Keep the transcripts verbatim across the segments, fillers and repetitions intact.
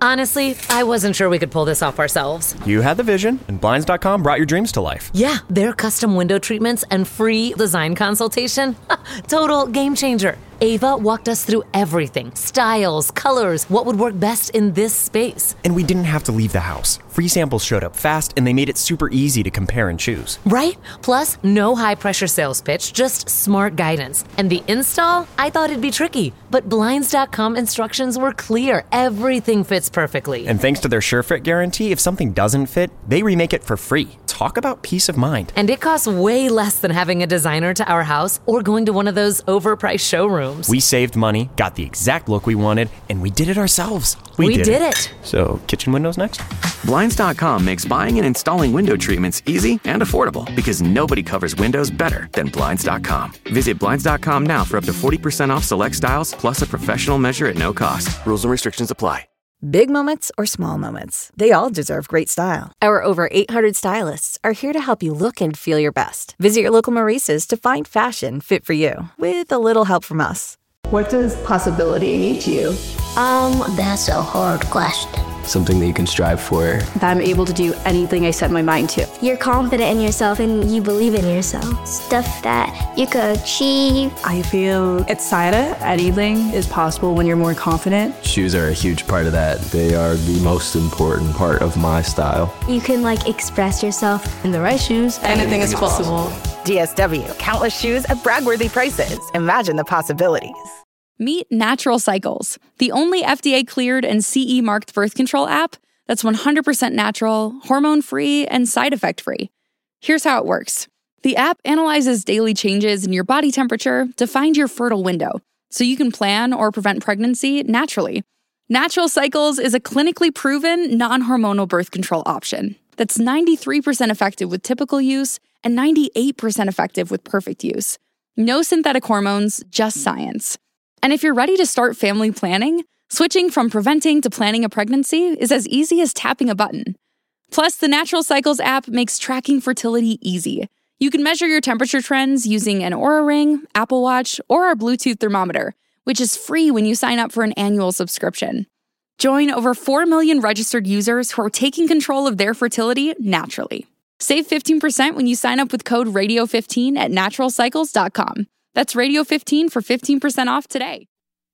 Honestly, I wasn't sure we could pull this off ourselves. You had the vision, and Blinds dot com brought your dreams to life. Yeah, their custom window treatments and free design consultation. Total game changer. Ava walked us through everything. Styles, colors, what would work best in this space. And we didn't have to leave the house. Free samples showed up fast, and they made it super easy to compare and choose. Right? Plus, no high-pressure sales pitch, just smart guidance. And the install? I thought it'd be tricky. But Blinds dot com instructions were clear. Everything fits perfectly. And thanks to their SureFit guarantee, if something doesn't fit, they remake it for free. Talk about peace of mind. And it costs way less than having a designer to our house or going to one of those overpriced showrooms. We saved money, got the exact look we wanted, and we did it ourselves. We, we did, did it. it. So, kitchen windows next? Blinds dot com makes buying and installing window treatments easy and affordable because nobody covers windows better than Blinds dot com. Visit Blinds dot com now for up to forty percent off select styles plus a professional measure at no cost. Rules and restrictions apply. Big moments or small moments, they all deserve great style. Our over eight hundred stylists are here to help you look and feel your best. Visit your local Maurice's to find fashion fit for you, with a little help from us. What does possibility mean to you? Um, that's a hard question. Something that you can strive for. That I'm able to do anything I set my mind to. You're confident in yourself and you believe in yourself. Stuff that you could achieve. I feel excited. Anything is possible when you're more confident. Shoes are a huge part of that. They are the most important part of my style. You can like express yourself. In the right shoes, anything, anything is possible. possible. D S W, countless shoes at brag-worthy prices. Imagine the possibilities. Meet Natural Cycles, the only F D A-cleared and C E-marked birth control app that's one hundred percent natural, hormone-free, and side effect-free. Here's how it works. The app analyzes daily changes in your body temperature to find your fertile window, so you can plan or prevent pregnancy naturally. Natural Cycles is a clinically proven, non-hormonal birth control option that's ninety-three percent effective with typical use and ninety-eight percent effective with perfect use. No synthetic hormones, just science. And if you're ready to start family planning, switching from preventing to planning a pregnancy is as easy as tapping a button. Plus, the Natural Cycles app makes tracking fertility easy. You can measure your temperature trends using an Oura Ring, Apple Watch, or our Bluetooth thermometer, which is free when you sign up for an annual subscription. Join over four million registered users who are taking control of their fertility naturally. Save fifteen percent when you sign up with code radio fifteen at natural cycles dot com. That's radio fifteen for fifteen percent off today.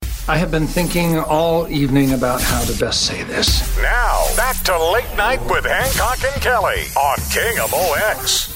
I have been thinking all evening about how to best say this. Now, back to Late Night with Hancock and Kelly on King of O X.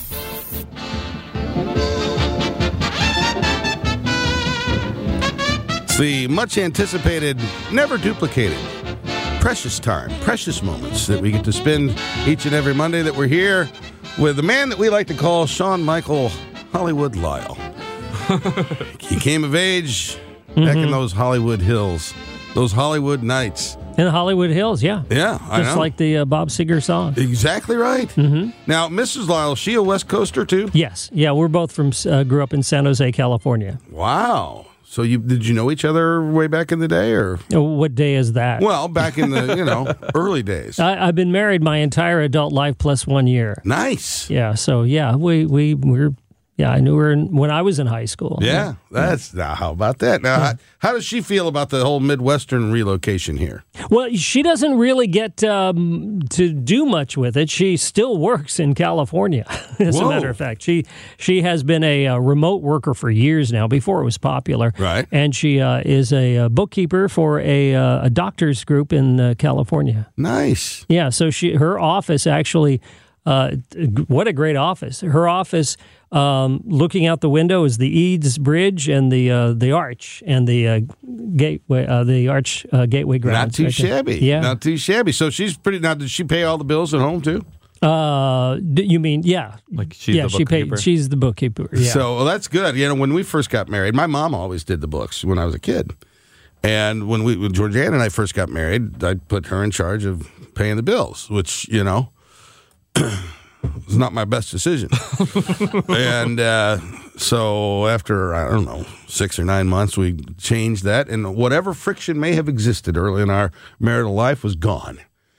It's the much anticipated, never duplicated, precious time, precious moments that we get to spend each and every Monday that we're here with the man that we like to call Sean Michael Hollywood Lyle. He came of age mm-hmm. back in those Hollywood Hills, those Hollywood nights. In the Hollywood Hills, yeah. Yeah, I Just know. like the uh, Bob Seger song. Exactly right. Mm-hmm. Now, Missus Lyle, is she a West Coaster too? Yes. Yeah, we're both from, uh, grew up in San Jose, California. Wow. So you did you know each other way back in the day, or what day is that? Well, back in the you know early days. I, I've been married my entire adult life plus one year. Nice. Yeah. So yeah, we we we're yeah. I knew her in, when I was in high school. Yeah, yeah. that's now. How about that? Now, yeah. how, how does she feel about the whole Midwestern relocation here? Well, she doesn't really get um, to do much with it. She still works in California, as Whoa. a matter of fact. She she has been a, a remote worker for years now, before it was popular. Right. And she uh, is a, a bookkeeper for a, uh, a doctor's group in uh, California. Nice. Yeah, so she her office actually, uh, what a great office. Her office, um, looking out the window, is the Eads Bridge and the uh, the Arch and the uh, gateway, uh, the Arch uh, Gateway grounds. Not too right shabby. Yeah, not too shabby. So she's pretty. Now, did she pay all the bills at home too? Uh, you mean yeah? Like she's yeah, the she bookkeeper. paid. She's the bookkeeper. Yeah. So well, that's good. You know, when we first got married, my mom always did the books when I was a kid. And when we, when Georgiana and I first got married, I put her in charge of paying the bills, which you know. was not my best decision. and uh, so after, I don't know, six or nine months, we changed that. And whatever friction may have existed early in our marital life was gone.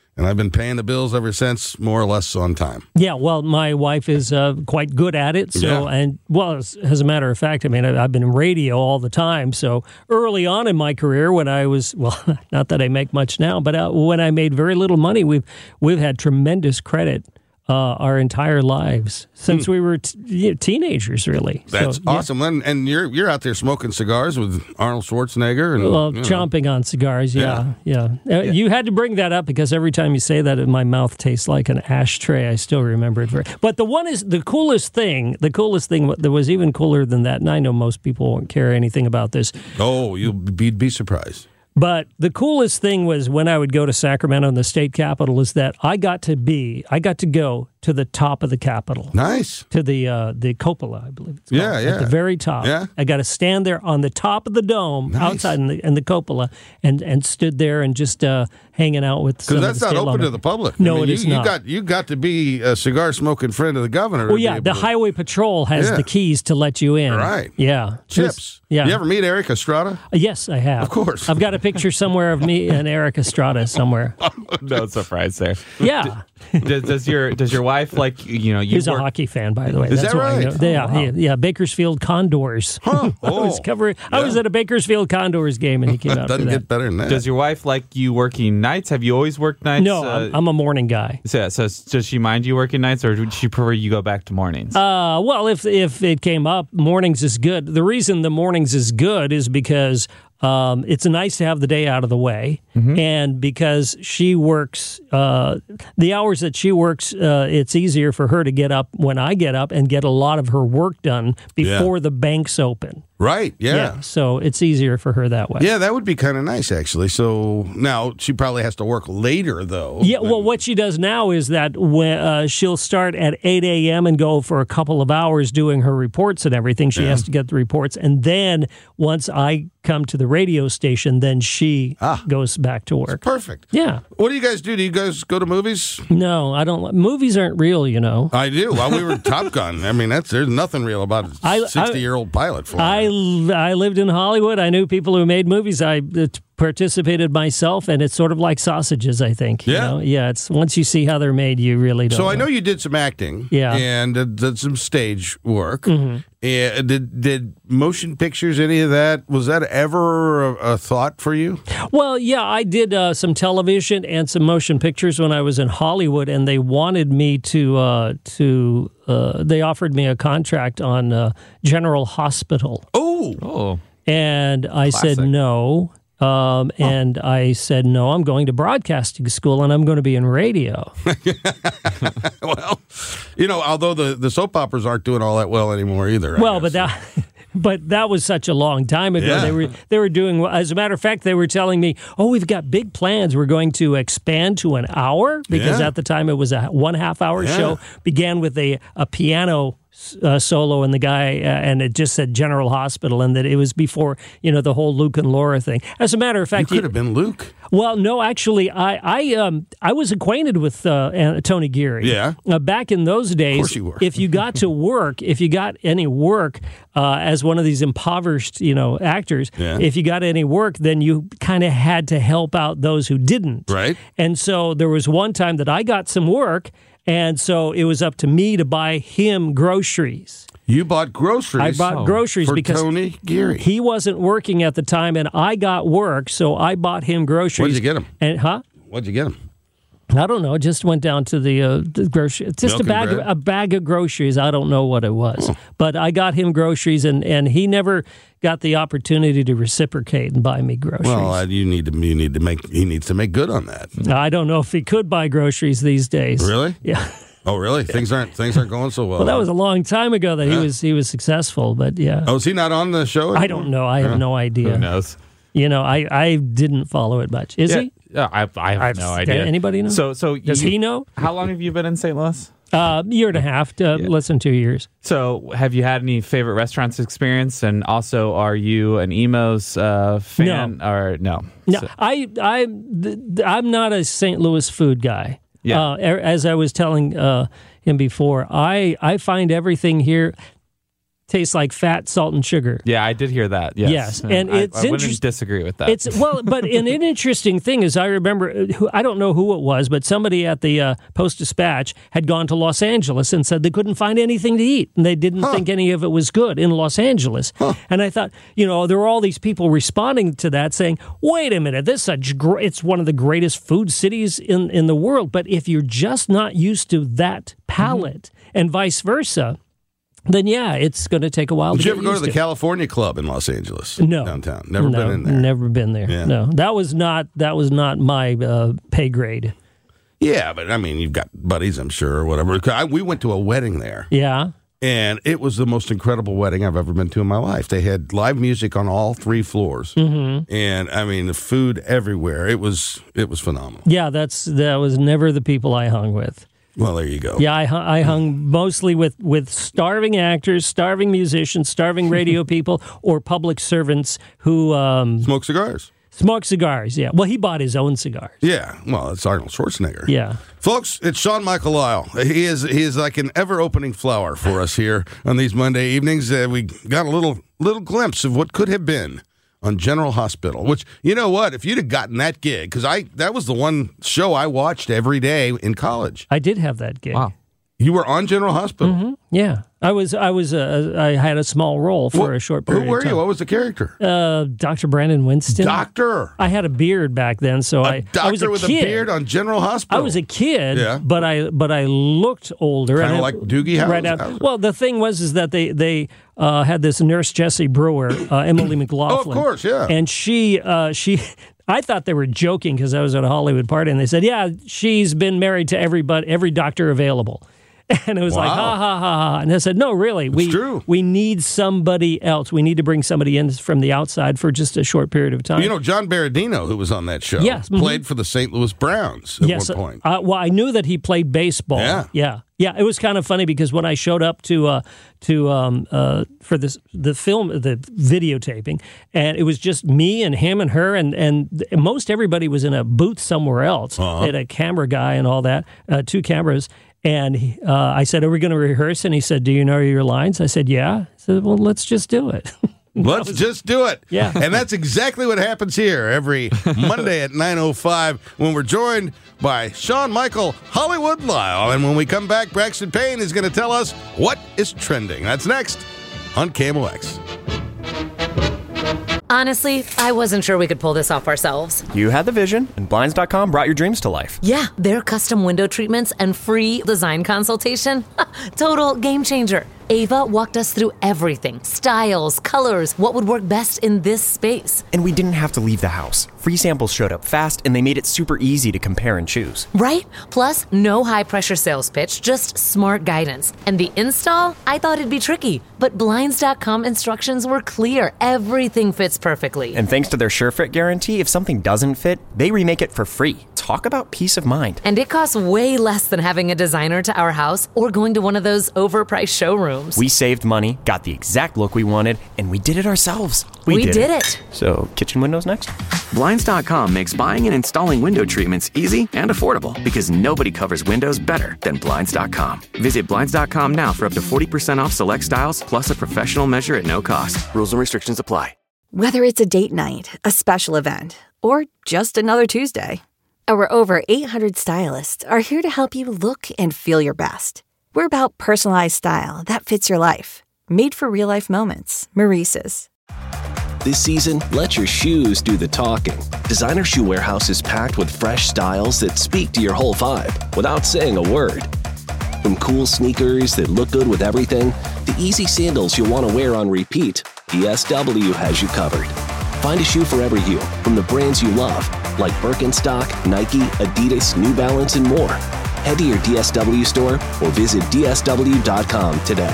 And I've been paying the bills ever since, more or less on time. Yeah, well, my wife is uh, quite good at it. So, Yeah. and well, as, as a matter of fact, I mean, I, I've been in radio all the time. So early on in my career, when I was, well, not that I make much now, but uh, when I made very little money, we've we've had tremendous credit uh, our entire lives since hmm. we were t- you know, teenagers, really. That's so, yeah. awesome. And, and you're you're out there smoking cigars with Arnold Schwarzenegger. And, well, you know. chomping on cigars, yeah, yeah. yeah. Uh, you had to bring that up because every time you say that, my mouth tastes like an ashtray. I still remember it very. But the one is the coolest thing. The coolest thing that was even cooler than that, and I know most people won't care anything about this. Oh, you'll be, be surprised. But the coolest thing was when I would go to Sacramento in the state capitol is that I got to be, I got to go to the top of the Capitol. Nice. To the uh, the cupola, I believe it's called. Yeah, yeah. At the very top. Yeah. I got to stand there on the top of the dome, Nice. outside in the, in the cupola, and, and stood there and just uh, hanging out with some Because that's of the not state open lawmen. to the public. No, I mean, it you, is you not. got you got to be a cigar smoking friend of the governor. Well, to yeah, be the able to- Highway Patrol has Yeah. the keys to let you in. Right. Yeah. Chips. Just- yeah. You ever meet Eric Estrada? Uh, yes, I have. Of course. I've got a picture somewhere of me and Eric Estrada somewhere. No surprise there. Yeah. does, does your does your wife like you know you He's work- a hockey fan, by the way. Is That's that why I right? know. Yeah, Oh, wow. yeah, yeah, Bakersfield Condors. Huh. I was Oh. covering. I was at a Bakersfield Condors game, and he came out for Doesn't that. get better than that. Does your wife like you working nights? Have you always worked nights? No, Uh, I'm, I'm a morning guy. so, so does she mind you working nights, or would she prefer you go back to mornings? Uh, well, if if it came up, mornings is good. The reason the mornings is good is because um, it's nice to have the day out of the way, Mm-hmm. and because she works uh, the hours that she works, uh, it's easier for her to get up when I get up and get a lot of her work done before the banks open. Right, yeah. So it's easier for her that way. Yeah, that would be kind of nice, actually. So now she probably has to work later, though. Yeah, well, what she does now is that when uh, she'll start at eight a.m. and go for a couple of hours doing her reports and everything. She Yeah. has to get the reports. And then once I come to the radio station, then she Ah. goes back to work. Perfect. Yeah. What do you guys do? Do you guys go to movies? No, I don't. Movies aren't real, you know. I do. While we were Top Gun, I mean, that's there's nothing real about a I- I- sixty-year-old pilot flying. I, I lived in Hollywood. I knew people who made movies. I uh, participated myself, and it's sort of like sausages, I think. you Yeah. know? Yeah. It's once you see how they're made, you really don't. So I know you did some acting, Yeah. and uh, did some stage work. Mm-hmm. And did did motion pictures, any of that? Was that ever a, a thought for you? Well, yeah, I did uh, some television and some motion pictures when I was in Hollywood, and they wanted me to uh, to. Uh, they offered me a contract on uh, General Hospital, Oh, oh, and I Classic. said no. Um, and I said no. I'm going to broadcasting school, and I'm going to be in radio. well, you know, although the, the soap operas aren't doing all that well anymore either. I Well, guess. but that. But that was such a long time ago. Yeah. They were they were doing. As a matter of fact, they were telling me, "Oh, we've got big plans. We're going to expand to an hour because Yeah. at the time it was a one half hour Yeah. show. Began with a a piano uh, solo, and the guy uh, and it just said General Hospital, and that it was before you know the whole Luke and Laura thing. As a matter of you fact, could have been Luke. well, no, actually, I I um I was acquainted with uh, An- Tony Geary. Yeah. Uh, back in those days, course you were. if you got to work, if you got any work uh, as one of these impoverished, you know, actors, Yeah. if you got any work, then you kind of had to help out those who didn't. Right. And so there was one time that I got some work, and so it was up to me to buy him groceries. You bought groceries. I bought groceries for because Tony Geary. he wasn't working at the time, and I got work, so I bought him groceries. What'd you get him? And huh? What'd you get him? I don't know. It just went down to the, uh, the grocery. Just Milk a and bag, of, bread? a bag of groceries. I don't know what it was, but I got him groceries, and, and he never got the opportunity to reciprocate and buy me groceries. Well, uh, you need to you need to make he needs to make good on that. I don't know if he could buy groceries these days. Really? Yeah. Oh, really? Things aren't things aren't going so well. Well, that was a long time ago that he Yeah. was he was successful, but yeah. Oh, is he not on the show? I don't know. I have no idea. who knows? You know, I, I didn't follow it much. Is yeah, he? yeah, I, I have I've- no idea. anybody know? So, so Does you- he know? How long have you been in Saint Louis? Uh, year and a half, to Yeah. less than two years. So, have you had any favorite restaurants experience? And also, are you an Emos uh, fan or no? No, So- I I th- I'm not a Saint Louis food guy. Yeah. Uh, as I was telling uh, him before, I I find everything here tastes like fat, salt, and sugar. Yeah, I did hear that. Yes, Yes, and I, it's I wouldn't interest- disagree with that. It's well, but an, an interesting thing is I remember, who- I don't know who it was, but somebody at the uh, Post-Dispatch had gone to Los Angeles and said they couldn't find anything to eat, and they didn't Huh. think any of it was good in Los Angeles. Huh. And I thought, you know, there were all these people responding to that saying, wait a minute, this is such gr- it's one of the greatest food cities in, in the world. But if you're just not used to that palate Mm-hmm. and vice versa, then yeah, it's going to take a while Did to you get ever go to used the California Club in Los Angeles? No. Downtown. Never no, been in there. Never been there. Yeah. No, that was not that was not my uh, pay grade. Yeah, but I mean, you've got buddies, I'm sure, or whatever. I, we went to a wedding there. Yeah. And it was the most incredible wedding I've ever been to in my life. They had live music on all three floors, Mm-hmm. and I mean the food everywhere. It was it was phenomenal. Yeah, that's that was never the people I hung with. Well, there you go. Yeah, I, hu- I hung mostly with, with starving actors, starving musicians, starving radio people, or public servants who um, Smoke cigars. smoke cigars. Yeah. Well, he bought his own cigars. Yeah, well, it's Arnold Schwarzenegger. Yeah. Folks, it's Sean Michael Lyle. He is he is like an ever-opening flower for us here on these Monday evenings. Uh, we got a little little glimpse of what could have been on General Hospital, which, you know what, if you'd have gotten that gig, because I that was the one show I watched every day in college. I did have that gig. Wow. You were on General Hospital? Mm-hmm. Yeah. I was, I was, uh, I had a small role for What- a short period Who were of time. you? What was the character? Uh, Doctor Brandon Winston. Doctor. I had a beard back then, so A I, doctor I was a with kid. a beard on General Hospital. I was a kid, Yeah. but I but I looked older. Kinda and I- like Doogie Howser. Right out. Well, the thing was is that they they uh, had this nurse Jessie Brewer, uh, Emily McLaughlin. Oh, of course, yeah. And she uh, she. I thought they were joking because I was at a Hollywood party, and they said, "Yeah, she's been married to everybody, every doctor available." And it was like, Wow. ha, ha, ha, ha. And I said, no, really, we, true. we need somebody else. We need to bring somebody in from the outside for just a short period of time. You know, John Baradino, who was on that show, Yes, mhm. played for the Saint Louis Browns at yes, one point. Uh, well, I knew that he played baseball. Yeah. yeah, yeah. It was kind of funny because when I showed up to uh, to um, uh, for this the film the videotaping, and it was just me and him and her, and and most everybody was in a booth somewhere else. Uh-huh. They had a camera guy and all that, uh, two cameras. And he, uh, I said, "Are we going to rehearse?" And he said, "Do you know your lines?" I said, "Yeah." I said, "Well, let's just do it." Let's just do it. Yeah. And that's exactly what happens here every Monday at nine oh five when we're joined by Sean Michael Hollywood Lyle. And when we come back, Braxton Payne is going to tell us what is trending. That's next on K M O X. Honestly, I wasn't sure we could pull this off ourselves. You had the vision, and Blinds dot com brought your dreams to life. Yeah, their custom window treatments and free design consultation. Total game changer. Ava walked us through everything. Styles, colors, what would work best in this space. And we didn't have to leave the house. Free samples showed up fast, and they made it super easy to compare and choose. Right? Plus, no high-pressure sales pitch, just smart guidance. And the install? I thought it'd be tricky, but Blinds dot com instructions were clear. Everything fits perfectly. And thanks to their SureFit guarantee, if something doesn't fit, they remake it for free. Talk about peace of mind. And it costs way less than having a designer to our house or going to one of those overpriced showrooms. We saved money, got the exact look we wanted, and we did it ourselves. We, We did, did it. So, kitchen windows next? Blinds dot com makes buying and installing window treatments easy and affordable because nobody covers windows better than Blinds dot com. Visit Blinds dot com now for up to forty percent off select styles plus a professional measure at no cost. Rules and restrictions apply. Whether it's a date night, a special event, or just another Tuesday, our over eight hundred stylists are here to help you look and feel your best. We're about personalized style that fits your life. Made for real-life moments. Maurice's. This season, let your shoes do the talking. Designer Shoe Warehouse is packed with fresh styles that speak to your whole vibe without saying a word. From cool sneakers that look good with everything, to easy sandals you'll want to wear on repeat, D S W has you covered. Find a shoe for every you from the brands you love, like Birkenstock, Nike, Adidas, New Balance, and more. Head to your D S W store or visit D S W dot com today.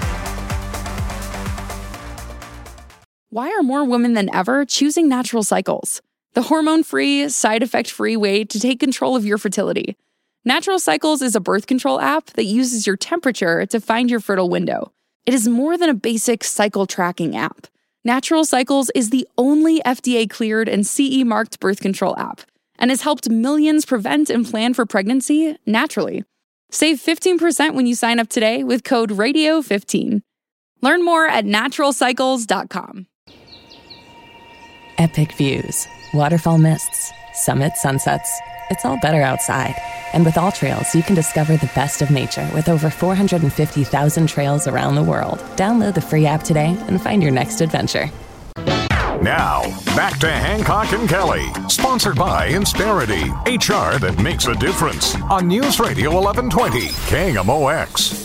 Why are more women than ever choosing Natural Cycles? The hormone-free, side-effect-free way to take control of your fertility. Natural Cycles is a birth control app that uses your temperature to find your fertile window. It is more than a basic cycle tracking app. Natural Cycles is the only F D A-cleared and C E-marked birth control app and has helped millions prevent and plan for pregnancy naturally. Save fifteen percent when you sign up today with code radio fifteen. Learn more at natural cycles dot com. Epic views, waterfall mists, summit sunsets. It's all better outside. And with All Trails, you can discover the best of nature with over four hundred fifty thousand trails around the world. Download the free app today and find your next adventure. Now, back to Hancock and Kelly, sponsored by Insperity, H R that makes a difference, on News Radio eleven twenty, K M O X.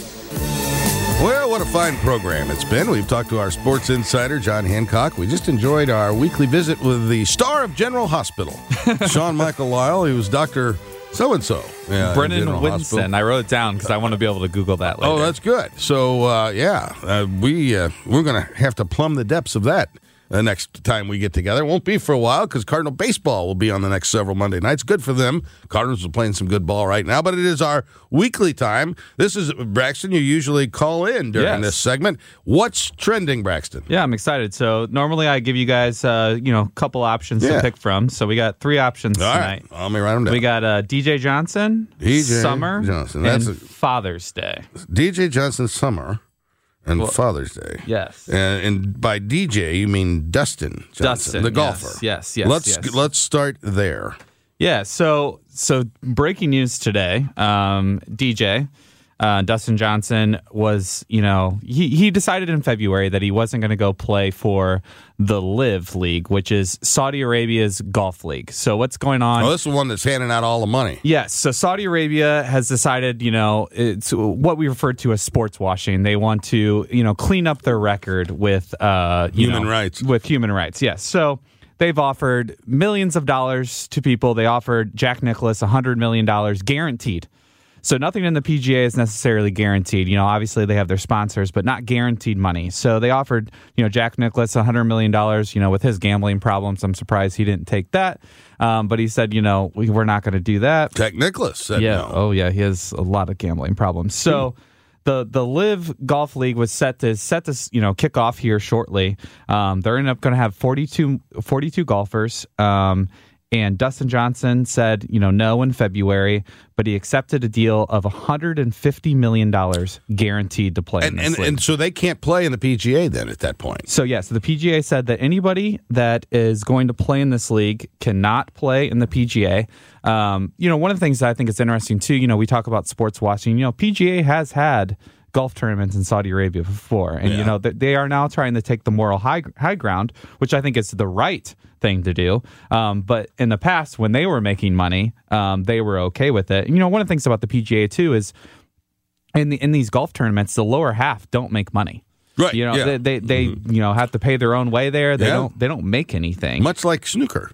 Well, what a fine program it's been. We've talked to our sports insider, John Hancock. We just enjoyed our weekly visit with the star of General Hospital, Sean Michael Lyle. He was Doctor So-and-so. Yeah, Brennan Winston. I wrote it down because I want to be able to Google that later. Oh, that's good. So, uh, yeah, uh, we, uh, we're going to have to plumb the depths of that the next time we get together. It won't be for a while because Cardinal baseball will be on the next several Monday nights. Good for them. Cardinals are playing some good ball right now, but it is our weekly time. This is, Braxton, you usually call in during yes. this segment. What's trending, Braxton? Yeah, I'm excited. So normally I give you guys, uh, you know, a couple options yeah. to pick from. So we got three options All tonight. Right. Let me write them down. We got uh, D J Johnson, D J Summer, Johnson. That's and a, Father's Day. D J Johnson, Summer. And well, Father's Day. Yes. And, and by D J, you mean Dustin Johnson, Dustin, the golfer. Yes, yes, yes. Let's, yes. let's start there. Yeah, so so breaking news today, um, D J, uh, Dustin Johnson was, you know, he, he decided in February that he wasn't going to go play for the LIV League, which is Saudi Arabia's golf league. So what's going on? Oh, this is the one that's handing out all the money. Yes. So Saudi Arabia has decided, you know, it's what we refer to as sports washing. They want to, you know, clean up their record with uh, you human know, rights. With human rights, yes. So they've offered millions of dollars to people. They offered Jack Nicklaus one hundred million dollars guaranteed. So nothing in the P G A is necessarily guaranteed. You know, obviously they have their sponsors, but not guaranteed money. So they offered, you know, Jack Nicklaus one hundred million dollars, you know, with his gambling problems. I'm surprised he didn't take that. Um, but he said, you know, we, we're not going to do that. Jack Nicklaus said yeah. no. Oh, yeah. He has a lot of gambling problems. So the the LIV Golf League was set to, set to you know, kick off here shortly. Um, they're up going to have forty-two, forty-two golfers. Um And Dustin Johnson said, you know, no in February, but he accepted a deal of one hundred fifty million dollars guaranteed to play and, in this and, league. and so they can't play in the P G A then at that point. So, yes, yeah, so the P G A said that anybody that is going to play in this league cannot play in the P G A. Um, you know, one of the things that I think is interesting, too, you know, we talk about sports watching. You know, P G A has had golf tournaments in Saudi Arabia before. And, yeah. you know, they are now trying to take the moral high high ground, which I think is the right thing to do. Um, but in the past, when they were making money, um, they were okay with it. And, you know, one of the things about the P G A, too, is in the, in these golf tournaments, the lower half don't make money. Right. You know, yeah. they, they, they mm-hmm. you know, have to pay their own way there. They yeah. don't they don't make anything. Much like snooker.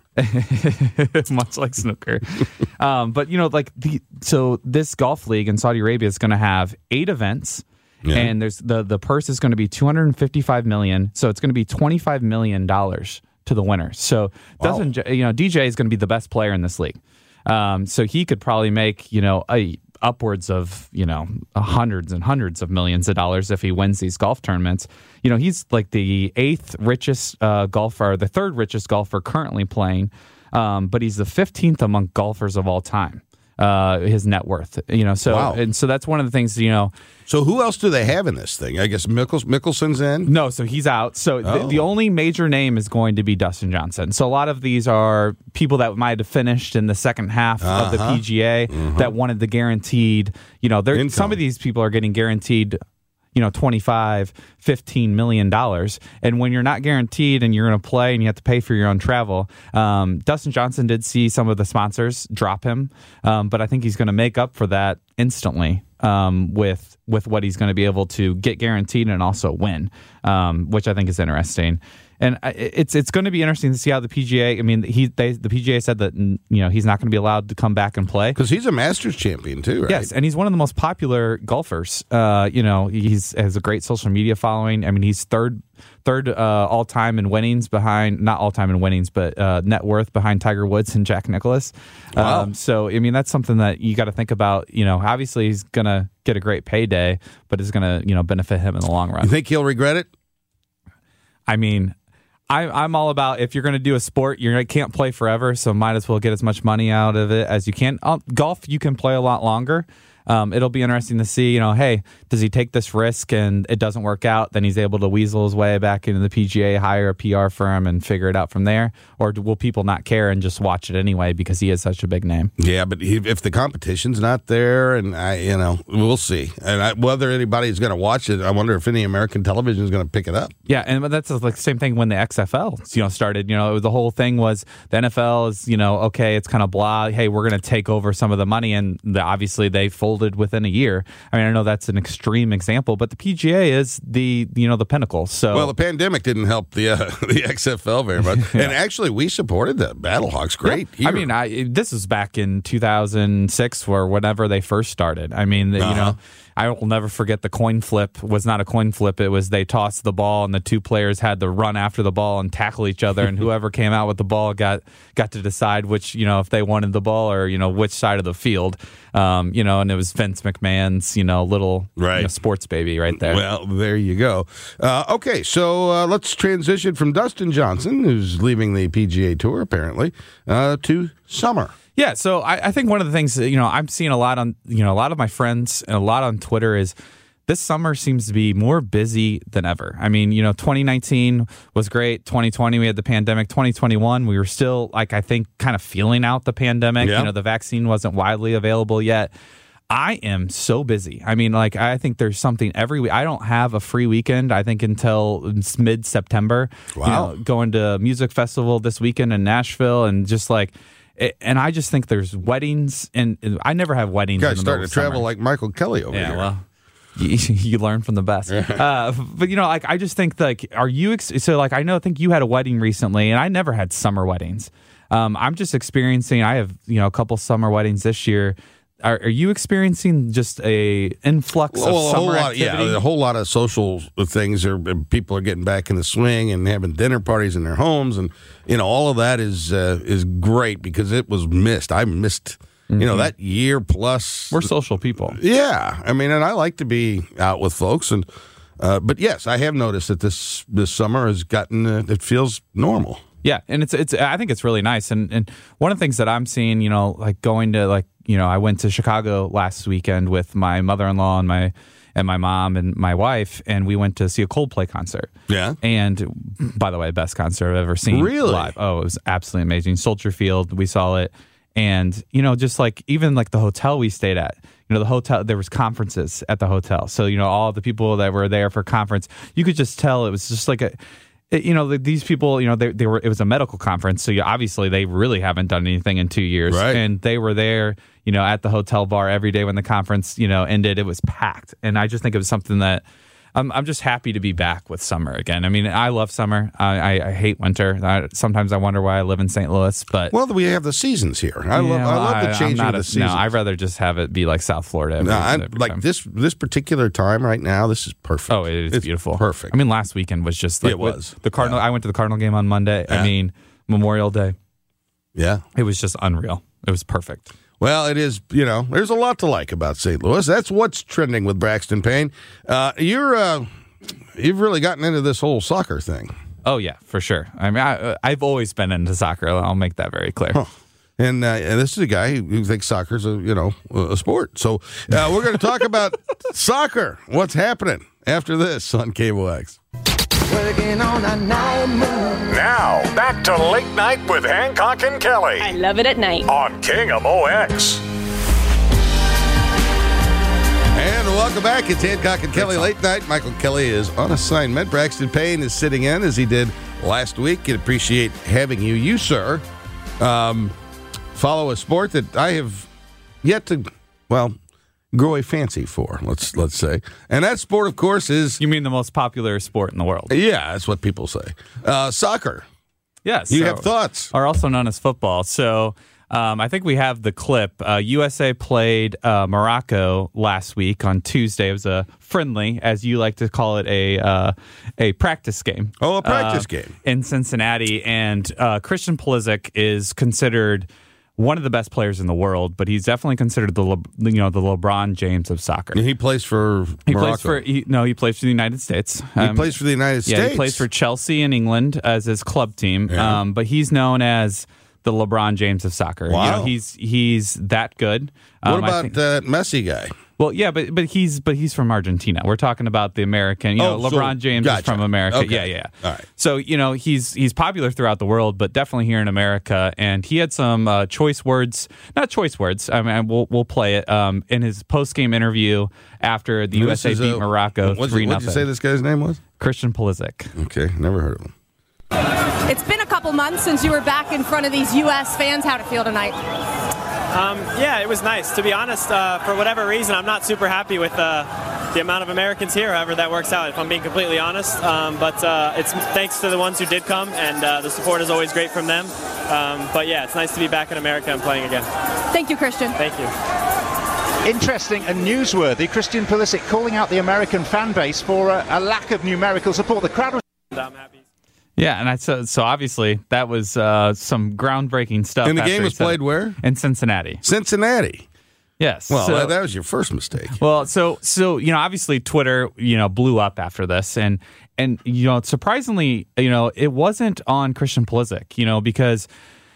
Much like snooker. um, but, you know, like the so this golf league in Saudi Arabia is going to have eight events. Yeah. And there's the the purse is going to be two hundred fifty-five million dollars. So it's going to be twenty-five million dollars to the winner. So wow. doesn't you know, D J is going to be the best player in this league. Um, so he could probably make, you know, a upwards of, you know, hundreds and hundreds of millions of dollars if he wins these golf tournaments. You know, he's like the eighth richest uh, golfer, the third richest golfer currently playing, um, but he's the fifteenth among golfers of all time. Uh, his net worth, you know, so wow. and so that's one of the things, you know. So who else do they have in this thing? I guess Mickels, Mickelson's in? No, so he's out. So oh. the, the only major name is going to be Dustin Johnson. So a lot of these are people that might have finished in the second half uh-huh. of the P G A uh-huh. that wanted the guaranteed, you know, there some of these people are getting guaranteed, you know, twenty-five, fifteen million dollars. And when you're not guaranteed and you're going to play and you have to pay for your own travel, um, Dustin Johnson did see some of the sponsors drop him. Um, but I think he's going to make up for that instantly um, with with what he's going to be able to get guaranteed and also win, um, which I think is interesting. And it's it's going to be interesting to see how the P G A. I mean, he they, the P G A said that, you know, he's not going to be allowed to come back and play because he's a Masters champion too, right? Yes, and he's one of the most popular golfers. Uh, you know, he's has a great social media following. I mean, he's third third uh, all time in winnings behind not all time in winnings, but uh, net worth behind Tiger Woods and Jack Nicklaus. Wow. Um, so I mean, that's something that you got to think about. You know, obviously he's going to get a great payday, but it's going to, you know, benefit him in the long run. You think he'll regret it? I mean. I, I'm all about if you're going to do a sport, you can't play forever, so might as well get as much money out of it as you can. Um, golf, you can play a lot longer, um, it'll be interesting to see, you know, hey, does he take this risk and it doesn't work out? Then he's able to weasel his way back into the P G A, hire a P R firm and figure it out from there? Or will people not care and just watch it anyway because he is such a big name? Yeah, but he, if the competition's not there, and I, you know, we'll see. And I, whether anybody's going to watch it, I wonder if any American television is going to pick it up. Yeah, and that's like the same thing when the X F L, you know, started. You know, the whole thing was the N F L is, you know, okay, it's kind of blah. Hey, we're going to take over some of the money, and the, obviously they folded within a year. I mean, I know that's an extreme example, but the P G A is the, you know, the pinnacle. So well, the pandemic didn't help the uh, the X F L very much, yeah. And actually we supported the Battlehawks. Great. Yeah. I mean, I, this was back in two thousand six, or whenever they first started. I mean, uh-huh. you know. I will never forget the coin flip was not a coin flip. It was they tossed the ball and the two players had to run after the ball and tackle each other. And whoever came out with the ball got got to decide which, you know, if they wanted the ball or, you know, which side of the field. Um, you know, and it was Vince McMahon's, you know, little right. you know, sports baby right there. Well, there you go. Uh, okay, so uh, let's transition from Dustin Johnson, who's leaving the P G A Tour apparently, uh, to summer. Yeah, so I, I think one of the things that, you know, I'm seeing a lot on, you know, a lot of my friends and a lot on Twitter is this summer seems to be more busy than ever. I mean, you know, twenty nineteen was great. twenty twenty, we had the pandemic. twenty twenty-one, we were still, like, I think, kind of feeling out the pandemic. Yeah. You know, the vaccine wasn't widely available yet. I am so busy. I mean, like, I think there's something every week. I don't have a free weekend, I think, until mid-September. Wow. You know, going to a music festival this weekend in Nashville and just, like, and I just think there's weddings, and I never have weddings. You guys in the starting to travel summer. like Michael Kelly over yeah, here. Yeah, well, you, you learn from the best. uh, but, you know, like, I just think, like, are you, ex- so, like, I know, I think you had a wedding recently, and I never had summer weddings. Um, I'm just experiencing, I have, you know, a couple summer weddings this year. Are, are you experiencing just a influx well, of a summer whole lot, activity? Yeah, a whole lot of social things. Are people are getting back in the swing and having dinner parties in their homes, and you know all of that is uh, is great because it was missed. I missed, mm-hmm. you know, that year plus. We're social people. Yeah, I mean, and I like to be out with folks, and uh, but yes, I have noticed that this this summer has gotten uh, it feels normal. Yeah, and it's it's. I think it's really nice, and and one of the things that I'm seeing, you know, like going to like. You know, I went to Chicago last weekend with my mother-in-law and my and my mom and my wife, and we went to see a Coldplay concert. Yeah. And by the way, best concert I've ever seen really? live. Oh, it was absolutely amazing. Soldier Field, we saw it. And, you know, just like even like the hotel we stayed at, you know, the hotel, there was conferences at the hotel. So, you know, all the people that were there for conference, you could just tell it was just like a, It, you know, these people, you know, they, they were, it was a medical conference. So you, obviously they really haven't done anything in two years. Right. And they were there, you know, at the hotel bar every day when the conference, you know, ended. It was packed. And I just think it was something that I'm, I'm just happy to be back with summer again. I mean, I love summer. I, I, I hate winter. I, sometimes I wonder why I live in Saint Louis, but. Well, we have the seasons here. I, yeah, love, well, I love the I, changing of the a, seasons. No, I'd rather just have it be like South Florida. Every, no, I, every like time. this this particular time right now, this is perfect. Oh, it is it's beautiful. Perfect. I mean, last weekend was just like. It was. The Cardinal. Yeah. I went to the Cardinal game on Monday. Yeah. I mean, Memorial Day. Yeah. It was just unreal. It was perfect. Well, it is, you know, there's a lot to like about Saint Louis. That's what's trending with Braxton Payne. Uh, you're, uh, you've really gotten into this whole soccer thing. Oh, yeah, for sure. I mean, I, I've always been into soccer. I'll make that very clear. Huh. And, uh, and this is a guy who thinks soccer's a, you know, a sport. So uh, we're going to talk about soccer. What's happening after this on K M O X. Working on a night move. Now, back to Late Night with Hancock and Kelly. I love it at night. On K M O X. And welcome back. It's Hancock and Kelly Late Night. Michael Kelly is on assignment. Braxton Payne is sitting in as he did last week. And appreciate having you. You, sir, um, follow a sport that I have yet to, well, grow a fancy for, let's let's say. And that sport, of course, is... You mean the most popular sport in the world? Yeah, that's what people say. Uh, soccer. Yes. You so, have thoughts. Are also known as football. So um, I think we have the clip. Uh, U S A played uh, Morocco last week on Tuesday. It was a friendly, as you like to call it, a uh, a practice game. Oh, a practice uh, game. In Cincinnati. And uh, Christian Pulisic is considered one of the best players in the world, but he's definitely considered the Le, you know the LeBron James of soccer. And he plays for he Morocco. plays for he, no he plays for the United States. He Um, plays for the United yeah, States. he plays for Chelsea in England as his club team. Yeah. Um, but he's known as the LeBron James of soccer. Wow. You know, he's he's that good. What Um, I about think- that Messi guy? Well, yeah, but but he's but he's from Argentina. We're talking about the American. You Oh, know, so- LeBron James gotcha. is from America. Okay. Yeah, yeah. All right. So you know he's he's popular throughout the world, but definitely here in America. And he had some uh, choice words, not choice words. I mean, we'll we'll play it um, in his post game interview after the This U S A is, beat uh, Morocco what's- three What did you say nothing. this guy's name was? Christian Pulisic. Okay, never heard of him. It's been a couple months since you were back in front of these U S fans. How'd it feel tonight? Um, yeah, it was nice. To be honest, uh, for whatever reason, I'm not super happy with uh, the amount of Americans here, however that works out, if I'm being completely honest. Um, but uh, it's thanks to the ones who did come, and uh, the support is always great from them. Um, but yeah, it's nice to be back in America and playing again. Thank you, Christian. Thank you. Interesting and newsworthy. Christian Pulisic calling out the American fan base for a, a lack of numerical support. The crowd was... I'm happy. Yeah, and I so, so obviously that was uh, some groundbreaking stuff. And the after game he was said played it. where? In Cincinnati. Cincinnati. Yes. Well, so- that, that was your first mistake. Well, so so you know, obviously Twitter, you know, blew up after this, and and you know, surprisingly, you know, it wasn't on Christian Pulisic, you know, because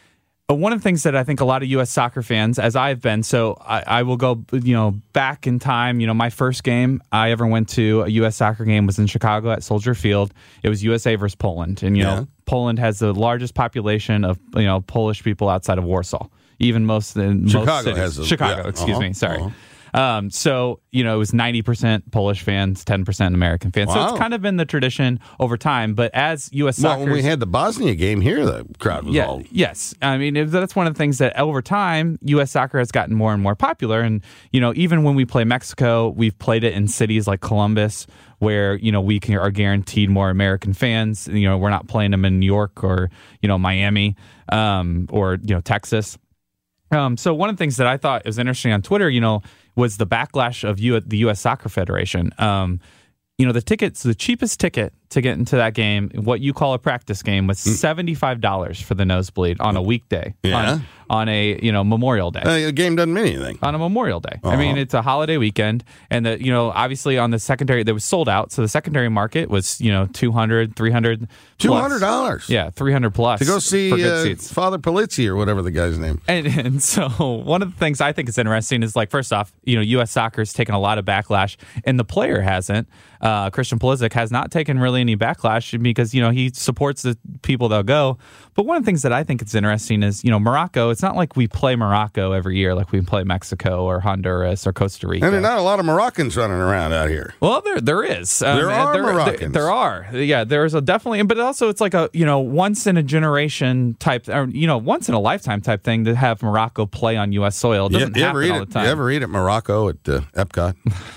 one of the things that I think a lot of U S soccer fans, as I've been, so I, I will go, you know, back in time. You know, my first game I ever went to a U S soccer game was in Chicago at Soldier Field. It was U S A versus Poland, and you Yeah. know, Poland has the largest population of you know Polish people outside of Warsaw. Even most in most Chicago cities. has a- Chicago, yeah, excuse uh-huh, me, sorry. uh-huh. Um, so, you know, it was ninety percent Polish fans, ten percent American fans. So Wow. it's kind of been the tradition over time. But as U S Well, soccer. when we had the Bosnia game here, the crowd was yeah, all... yes. I mean, it- that's one of the things that over time, U S soccer has gotten more and more popular. And, you know, even when we play Mexico, we've played it in cities like Columbus, where, you know, we can, are guaranteed more American fans. You know, we're not playing them in New York or, you know, Miami um, or, you know, Texas. Um, so one of the things that I thought was interesting on Twitter, you know, was the backlash of U- the U S Soccer Federation. Um, you know, the tickets, the cheapest ticket to get into that game, what you call a practice game, was seventy-five dollars for the nosebleed on a weekday. Yeah. On, on a, you know, Memorial Day. Uh, the game doesn't mean anything. On a Memorial Day. Uh-huh. I mean, it's a holiday weekend. And, the you know, obviously on the secondary, that was sold out. So the secondary market was, you know, two hundred, three hundred two hundred dollars. Yeah, three hundred plus. To go see for good uh, seats. Father Polizzi or whatever the guy's name. And, and so one of the things I think is interesting is, like, first off, you know, U S soccer's taken a lot of backlash, and the player hasn't. Uh, Christian Pulisic has not taken really any backlash because, you know, he supports the people that'll go. But one of the things that I think is interesting is, you know, Morocco, it's not like we play Morocco every year like we play Mexico or Honduras or Costa Rica. And there are not a lot of Moroccans running around out here. Well, there there is. Um, There are there, Moroccans. There, there are. Yeah, there's a definitely, but also it's like a, you know, once in a generation type, or, you know, once in a lifetime type thing to have Morocco play on U S soil. It doesn't you, you happen ever eat all it, the time. You ever eat at Morocco at uh, Epcot?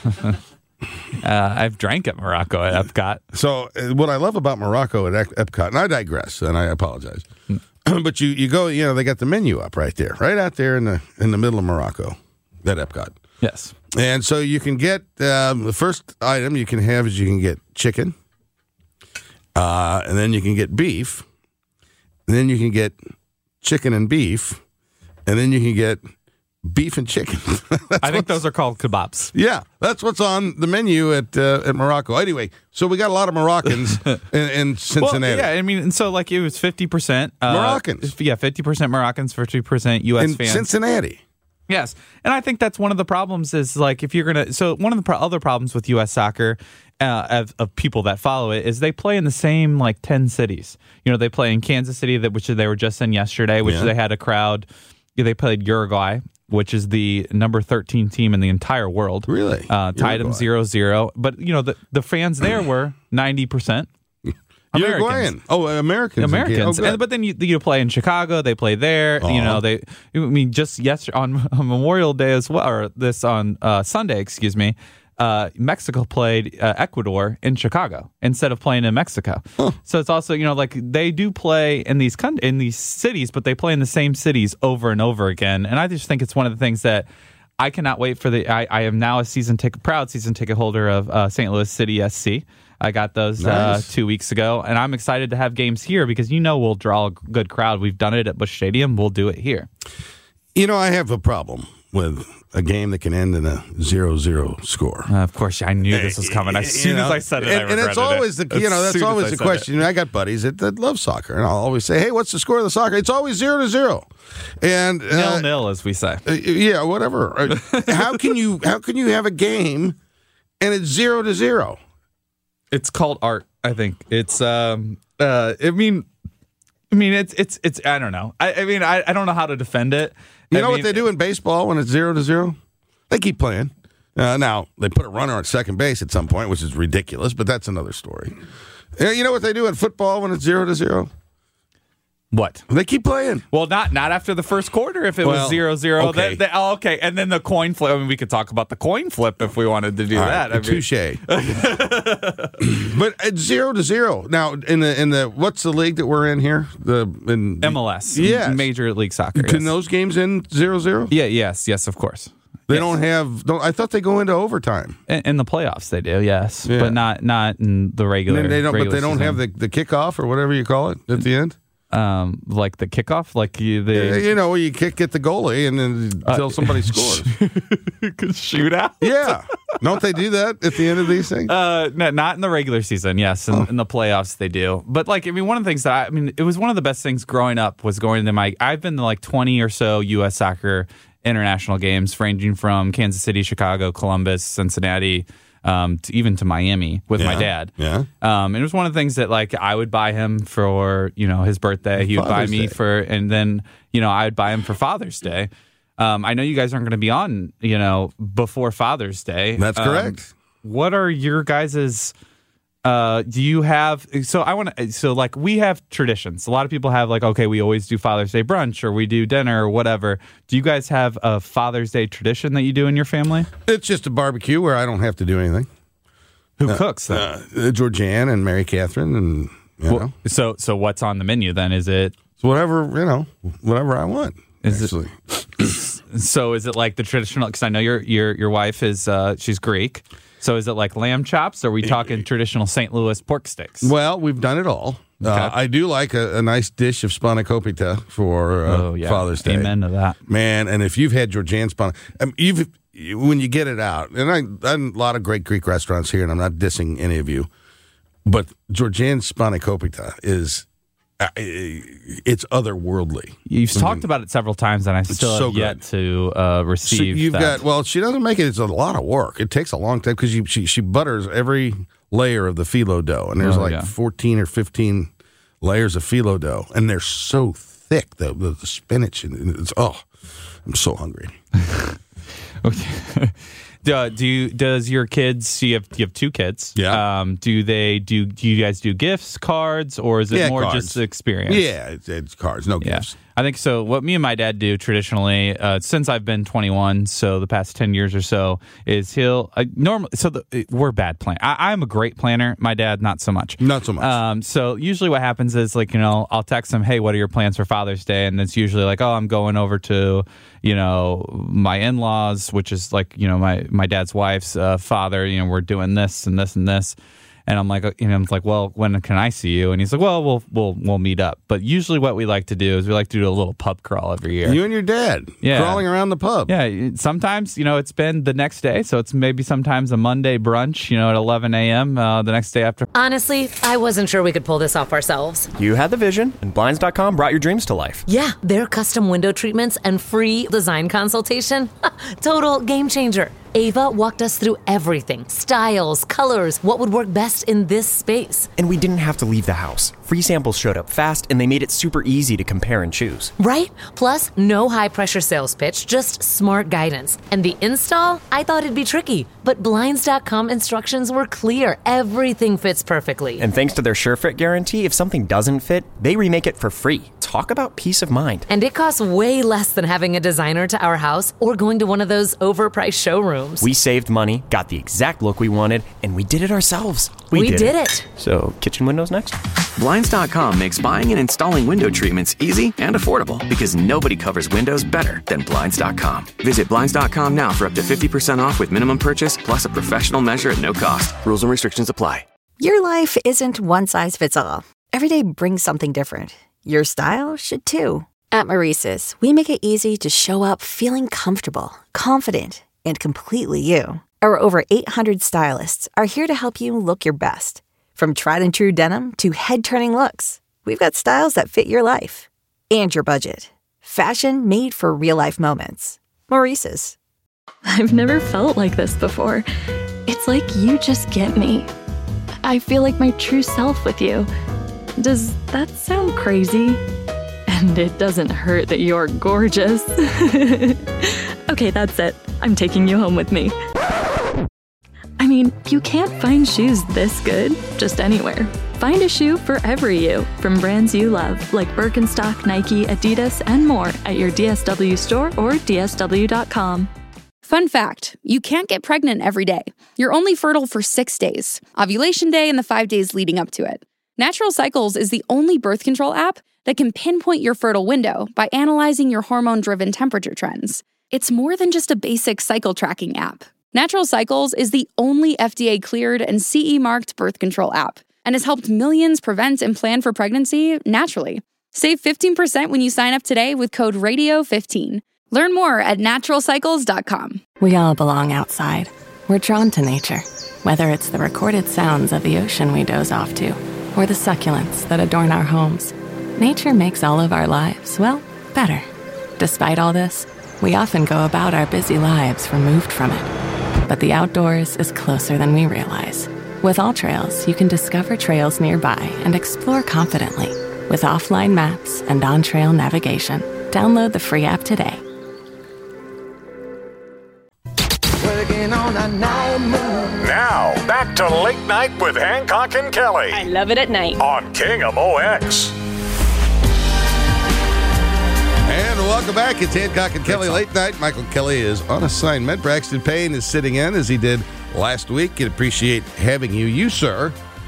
uh, I've drank at Morocco at Epcot. So uh, what I love about Morocco at Ep- Epcot, and I digress, and I apologize, but you, you go, you know, they got the menu up right there, right out there in the in the middle of Morocco, at Epcot. Yes. And so you can get, um, the first item you can have is you can get chicken, uh, and then you can get beef, and then you can get chicken and beef, and then you can get beef and chicken. I think those are called kebabs. Yeah, that's what's on the menu at uh, at Morocco. Anyway, so we got a lot of Moroccans in, in Cincinnati. Well, yeah, I mean, and so like it was fifty percent uh, Moroccans. Yeah, fifty percent Moroccans, fifty percent U S in fans. Cincinnati. Yes, and I think that's one of the problems is like if you're gonna. So one of the pro- other problems with U S soccer uh, of, of people that follow it is they play in the same like ten cities. You know, they play in Kansas City, that which they were just in yesterday, which Yeah. they had a crowd. They played Uruguay, which is the number thirteen team in the entire world. Really, uh, tied them zero zero. But you know, the the fans there were ninety percent. Uruguayan. Oh, Americans. Americans. Oh, good. And, but then you, you play in Chicago. They play there. You Uh-huh. know, they. I mean, just yesterday on, on Memorial Day as well, or this on uh, Sunday, excuse me. Uh, Mexico played uh, Ecuador in Chicago instead of playing in Mexico. So it's also, you know, like they do play in these con- in these cities, but they play in the same cities over and over again. And I just think it's one of the things that I cannot wait for the. I, I am now a season ticket, proud season ticket holder of uh, Saint Louis City S C. I got those Nice. uh, two weeks ago, and I'm excited to have games here because you know we'll draw a good crowd. We've done it at Busch Stadium. We'll do it here. You know, I have a problem with a game that can end in a zero zero score. Uh, of course, I knew this was coming. As soon you know, as I said it, and, I regretted and it's always it. the you know that's always the question. It. I got buddies that, that love soccer, and I'll always say, "Hey, what's the score of the soccer?" It's always zero to zero, and uh, nil nil, as we say. Uh, yeah, whatever. how can you how can you have a game and it's zero to zero? It's called art. I think it's. Um, uh, I mean, I mean, it's it's it's. I don't know. I, I mean, I, I don't know how to defend it. You I know mean, what they do in baseball when it's zero to zero? They keep playing. Uh, now, they put a runner on second base at some point, which is ridiculous, but that's another story. You know what they do in football when it's zero to zero? What? They keep playing. Well, not not after the first quarter if it well, was zero zero. Okay. They, they, oh, okay. And then the coin flip. I mean, we could talk about the coin flip if we wanted to do All that. Right, I mean. touche. But it's zero to zero. Now, in the in the what's the league that we're in here? The in, M L S. Yeah. Major League Soccer. Can yes. those games end zero zero? Yeah, yes, yes, of course. They yes. don't have. Don't, I thought they go into overtime. In, in the playoffs, they do, yes, yeah. but not not in the regular. And they don't, regular but they don't season. have the, the kickoff or whatever you call it at the end. Um, like the kickoff, like you, the yeah, you know, where you kick at the goalie and then until uh, somebody scores. Shoot out. Yeah, don't they do that at the end of these things? Uh, no, not in the regular season. Yes, in, oh. in the playoffs they do. But like, I mean, one of the things that I, I mean, it was one of the best things growing up was going to my. I've been to like twenty or so U S soccer international games, ranging from Kansas City, Chicago, Columbus, Cincinnati. Um, to, even to Miami with yeah, my dad. Yeah. Um, and it was one of the things that like I would buy him for, you know, his birthday. He would Father's buy me Day. for, and then, you know, I would buy him for Father's Day. Um, I know you guys aren't going to be on, you know, before Father's Day. That's um, correct. What are your guys's, uh, do you have, so I want to, so like we have traditions. A lot of people have like, okay, we always do Father's Day brunch or we do dinner or whatever. Do you guys have a Father's Day tradition that you do in your family? It's just a barbecue where I don't have to do anything. Who uh, cooks then? Uh, Georgianne and Mary Catherine and, you well, know. So, so what's on the menu then? Is it? It's whatever, you know, whatever I want. Is actually. It, so is it like the traditional, because I know your, your, your wife is, uh, she's Greek. So is it like lamb chops, or are we talking traditional Saint Louis pork sticks? Well, we've done it all. Okay. Uh, I do like a, a nice dish of spanakopita for uh, oh, yeah. Father's Day. Amen to that. Man, and if you've had Georgianne span, I mean, you've when you get it out, and I, I a lot of great Greek restaurants here, and I'm not dissing any of you, but Georgianne spanakopita is uh, it's otherworldly. You've I talked mean, about it several times, and I still so have yet good. to uh, receive. So you've that. got well, she doesn't make it. It's a lot of work. It takes a long time because she she butters every layer of the phyllo dough, and there's oh, like yeah. fourteen or fifteen layers of phyllo dough, and they're so thick. The the, the spinach and it's oh, I'm so hungry. Okay. Do, do you, does your kids, you have, you have two kids. Yeah. Um, do they, do, do you guys do gifts, cards, or is it yeah, more cards. just the experience? Yeah, it's, it's cards, no yeah. gifts. I think so. What me and my dad do traditionally, uh, since I've been twenty-one, so the past ten years or so, is he'll uh, normally. So the, we're bad plan. I, I'm a great planner. My dad, not so much. Not so much. Um, so usually, what happens is like you know, I'll text him, "Hey, what are your plans for Father's Day?" And it's usually like, "Oh, I'm going over to you know my in-laws, which is like you know my my dad's wife's uh, father. You know, we're doing this and this and this." And I'm like, you know, I'm like, well, when can I see you? And he's like, well, we'll we'll we'll meet up. But usually, what we like to do is we like to do a little pub crawl every year. You and your dad, yeah, crawling around the pub. Yeah, sometimes you know it's been the next day, so it's maybe sometimes a Monday brunch, you know, at eleven a.m. Uh, the next day after. Honestly, I wasn't sure we could pull this off ourselves. You had the vision, and Blinds dot com brought your dreams to life. Yeah, their custom window treatments and free design consultation, total game changer. Ava walked us through everything, styles, colors, what would work best in this space. And we didn't have to leave the house. Free samples showed up fast, and they made it super easy to compare and choose. Right? Plus, no high-pressure sales pitch, just smart guidance. And the install? I thought it'd be tricky, but Blinds dot com instructions were clear. Everything fits perfectly. And thanks to their SureFit guarantee, if something doesn't fit, they remake it for free. Talk about peace of mind. And it costs way less than having a designer to our house or going to one of those overpriced showrooms. We saved money, got the exact look we wanted, and we did it ourselves. We, we did, did it. it. So, kitchen windows next? Blinds dot com makes buying and installing window treatments easy and affordable because nobody covers windows better than Blinds dot com. Visit Blinds dot com now for up to fifty percent off with minimum purchase plus a professional measure at no cost. Rules and restrictions apply. Your life isn't one size fits all. Every day brings something different. Your style should too. At Maurice's, we make it easy to show up feeling comfortable, confident, and completely you. Our over eight hundred stylists are here to help you look your best. From tried and true denim to head-turning looks, we've got styles that fit your life and your budget. Fashion made for real-life moments. Maurice's. I've never felt like this before. It's like you just get me. I feel like my true self with you. Does that sound crazy? And it doesn't hurt that you're gorgeous. Okay, that's it. I'm taking you home with me. I mean, you can't find shoes this good just anywhere. Find a shoe for every you from brands you love, like Birkenstock, Nike, Adidas, and more at your D S W store or D S W dot com. Fun fact, you can't get pregnant every day. You're only fertile for six days, ovulation day and the five days leading up to it. Natural Cycles is the only birth control app that can pinpoint your fertile window by analyzing your hormone-driven temperature trends. It's more than just a basic cycle tracking app. Natural Cycles is the only F D A-cleared and C E-marked birth control app and has helped millions prevent and plan for pregnancy naturally. Save fifteen percent when you sign up today with code radio fifteen. Learn more at natural cycles dot com. We all belong outside. We're drawn to nature, whether it's the recorded sounds of the ocean we doze off to, or the succulents that adorn our homes. Nature makes all of our lives, well, better. Despite all this, we often go about our busy lives removed from it. But the outdoors is closer than we realize. With AllTrails, you can discover trails nearby and explore confidently. With offline maps and on-trail navigation, download the free app today. Now, back to Late Night with Hancock and Kelly. I love it at night. On King of O X. And welcome back. It's Hancock and Kelly Late Night. Michael Kelly is on assignment. Braxton Payne is sitting in as he did last week. And appreciate having you. You, sir,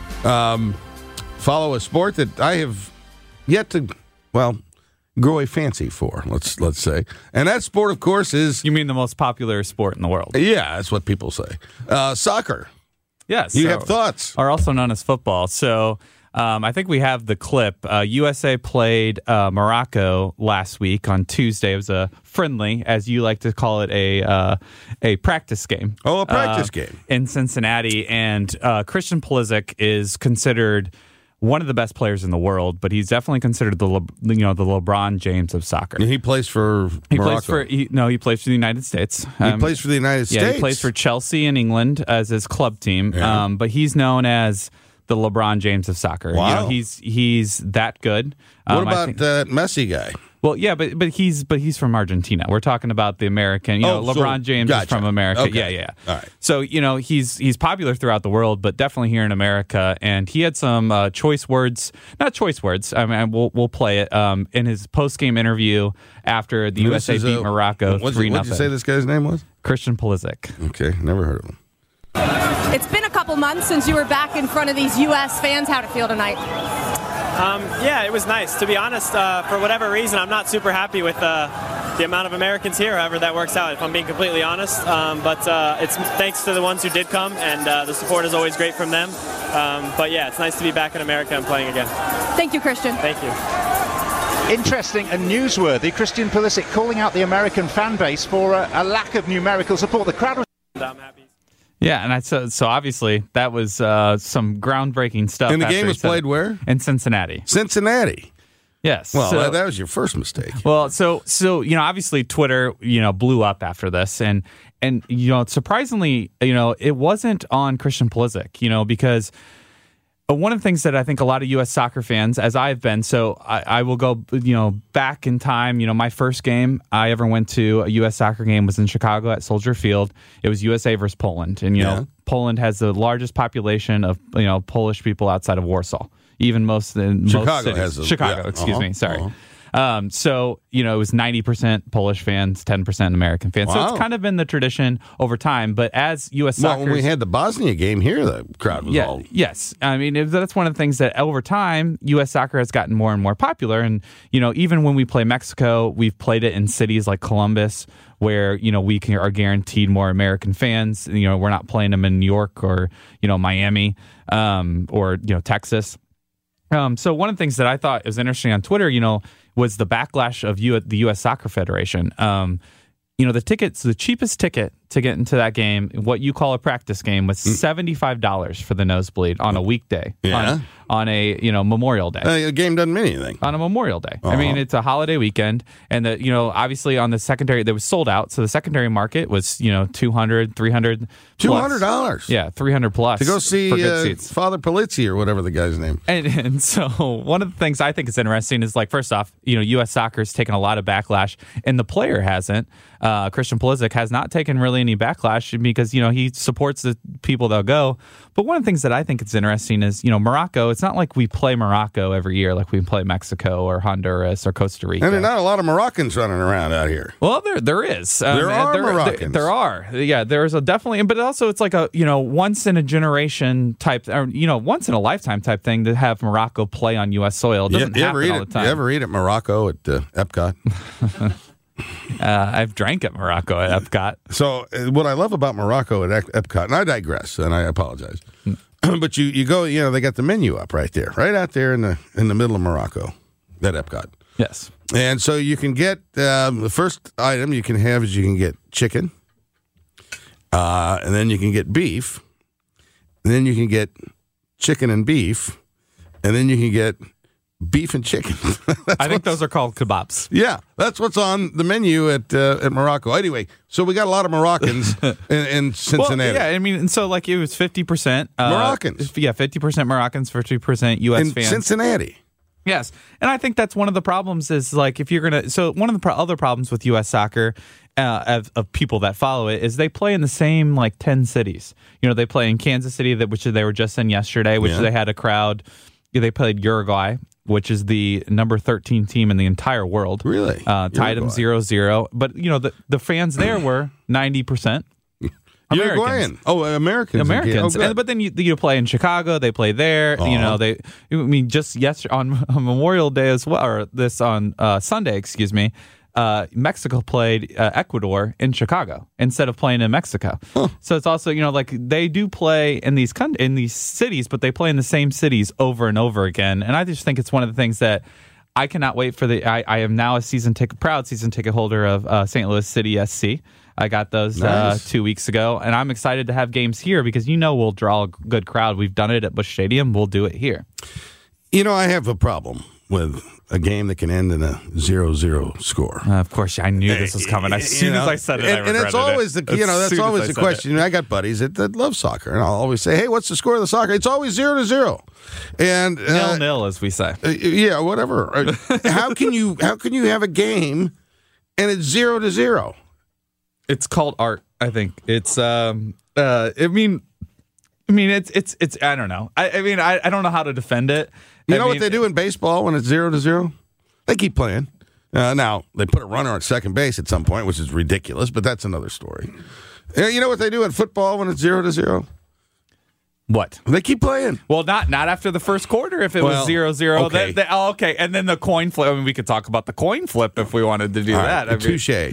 um, follow a sport that I have yet to, well, grow a fancy for, let's let's say. And that sport, of course, is... You mean the most popular sport in the world? Yeah, that's what people say. Uh, soccer. Yes. You so, have thoughts. Are also known as football. So um, I think we have the clip. Uh, U S A played uh, Morocco last week on Tuesday. It was a friendly, as you like to call it, a uh, a practice game. Oh, a practice uh, game. In Cincinnati. And uh, Christian Pulisic is considered one of the best players in the world, but he's definitely considered the Le, you know the LeBron James of soccer. And he plays for he Morocco. plays for he, no he plays for the United States. He um, plays for the United yeah, States. He plays for Chelsea in England as his club team. Yeah. Um, but he's known as the LeBron James of soccer. Wow. You know, he's he's that good. Um, what about think, that Messi guy? Well, yeah, but but he's but he's from Argentina. We're talking about the American. You Oh, know, so- LeBron James gotcha. is from America. Okay. Yeah, yeah. All right. So you know he's he's popular throughout the world, but definitely here in America. And he had some uh, choice words, not choice words. I mean, we'll we'll play it um, in his post game interview after the This U S A is beat a- Morocco what's- three What did nothing. you say this guy's name was? Christian Pulisic. Okay, never heard of him. It's been a couple months since you were back in front of these U S fans. How'd it feel tonight? Um, yeah, it was nice. To be honest, uh, for whatever reason, I'm not super happy with uh, the amount of Americans here, however that works out, if I'm being completely honest. Um, but uh, it's thanks to the ones who did come, and uh, the support is always great from them. Um, but yeah, it's nice to be back in America and playing again. Thank you, Christian. Thank you. Interesting and newsworthy. Christian Pulisic calling out the American fan base for a, a lack of numerical support. The crowd was... I'm happy. Yeah, and I so, so obviously that was uh, some groundbreaking stuff. And the after game he was said played it. where? In Cincinnati. Cincinnati. Yes. Well, so, that, that was your first mistake. Well, so so you know, obviously Twitter, you know, blew up after this, and and you know, surprisingly, you know, it wasn't on Christian Pulisic, you know, because one of the things that I think a lot of U S soccer fans, as I've been, so I, I will go, you know, back in time. You know, my first game I ever went to a U S soccer game was in Chicago at Soldier Field. It was U S A versus Poland, and you Yeah. know, Poland has the largest population of you know Polish people outside of Warsaw. Even most in Chicago most cities. has a- Chicago, yeah, excuse uh-huh, me, sorry. uh-huh. Um, so, you know, it was ninety percent Polish fans, ten percent American fans. So Wow. it's kind of been the tradition over time. But as U S Well, soccer... when we had the Bosnia game here, the crowd was yeah, all... Yes. I mean, it, that's one of the things that over time, U S soccer has gotten more and more popular. And, you know, even when we play Mexico, we've played it in cities like Columbus, where, you know, we can, are guaranteed more American fans. You know, we're not playing them in New York or, you know, Miami um, or, you know, Texas. Um, so one of the things that I thought was interesting on Twitter, you know, was the backlash of U- the U S Soccer Federation. Um, you know, the tickets, the cheapest ticket to get into that game, what you call a practice game, was seventy-five dollars for the nosebleed on a weekday. Yeah. On, on a, you know, Memorial Day. Uh, the game doesn't mean anything. On a Memorial Day. Uh-huh. I mean, it's a holiday weekend. And, the you know, obviously on the secondary, they was sold out. So the secondary market was, you know, two hundred, three hundred two hundred dollars. Yeah, three hundred plus. To go see for good uh, seats. Father Polizzi or whatever the guy's name. And, and so one of the things I think is interesting is, like, first off, you know, U S Soccer's taken a lot of backlash, and the player hasn't. Uh, Christian Pulisic has not taken really any backlash because, you know, he supports the people that'll go. But one of the things that I think is interesting is, you know, Morocco, it's not like we play Morocco every year like we play Mexico or Honduras or Costa Rica. And there are not a lot of Moroccans running around out here. Well, there there is. Um, there are there, Moroccans. There, there are. Yeah, there's a definitely, but also it's like a, you know, once in a generation type, or, you know, once in a lifetime type thing to have Morocco play on U S soil. It doesn't you, you happen ever eat all it, the time. You ever eat at Morocco at uh, Epcot? Uh, I've drank at Morocco at Epcot. So uh, what I love about Morocco at Epcot, and I digress, and I apologize, but you, you go, you know, they got the menu up right there, right out there in the in the middle of Morocco, at Epcot. Yes. And so you can get, um, the first item you can have is you can get chicken, uh, and then you can get beef, and then you can get chicken and beef, and then you can get beef and chicken. I think those are called kebabs. Yeah, that's what's on the menu at uh, at Morocco. Anyway, so we got a lot of Moroccans in, in Cincinnati. Well, yeah, I mean, and so like it was fifty percent uh, Moroccans. Yeah, fifty percent Moroccans, fifty percent U S in fans. Cincinnati. Yes, and I think that's one of the problems is like if you're gonna. So one of the pro- other problems with U S soccer uh, of, of people that follow it is they play in the same like ten cities. You know, they play in Kansas City, that which they were just in yesterday, which Yeah. they had a crowd. They played Uruguay, which is the number thirteen team in the entire world. Really? Uh, tied them zero zero. But, you know, the, the fans there were ninety percent Americans. Uruguayan. Oh, Americans. Americans. Oh, good. and, but then you, you play in Chicago. They play there. Uh-huh. You know, they, I mean, just yesterday on, on Memorial Day as well, or this on uh, Sunday, excuse me, uh, Mexico played uh, Ecuador in Chicago instead of playing in Mexico. Huh. So it's also, you know, like they do play in these con- in these cities, but they play in the same cities over and over again. And I just think it's one of the things that I cannot wait for the. I, I am now a season ticket, proud season ticket holder of uh, Saint Louis City S C. I got those Nice. uh, two weeks ago, and I'm excited to have games here because you know we'll draw a good crowd. We've done it at Busch Stadium. We'll do it here. You know, I have a problem with a game that can end in a zero zero score. Uh, of course, I knew this was coming. As soon You know, as I said it, and, I and regretted it's always it. the you As know that's soon as always I the said question. I got buddies that, that love soccer, and I'll always say, "Hey, what's the score of the soccer?" It's always zero to zero, and it. uh, Nil nil, as we say. uh, yeah, whatever. Uh, how can you how can you have a game and it's zero to zero? It's called art. I think it's. Um. Uh. I mean. I mean, it's it's it's. I don't know. I, I mean, I, I don't know how to defend it. You I know mean, what they do in baseball when it's zero to zero? They keep playing. Uh, now they put a runner on second base at some point, which is ridiculous, but that's another story. Uh, You know what they do in football when it's zero to zero? What? They keep playing. Well, not not after the first quarter. If it Well, was zero zero, okay. They, they, oh, okay. And then the coin flip. I mean, we could talk about the coin flip if we wanted to do All that. right, I mean, touche.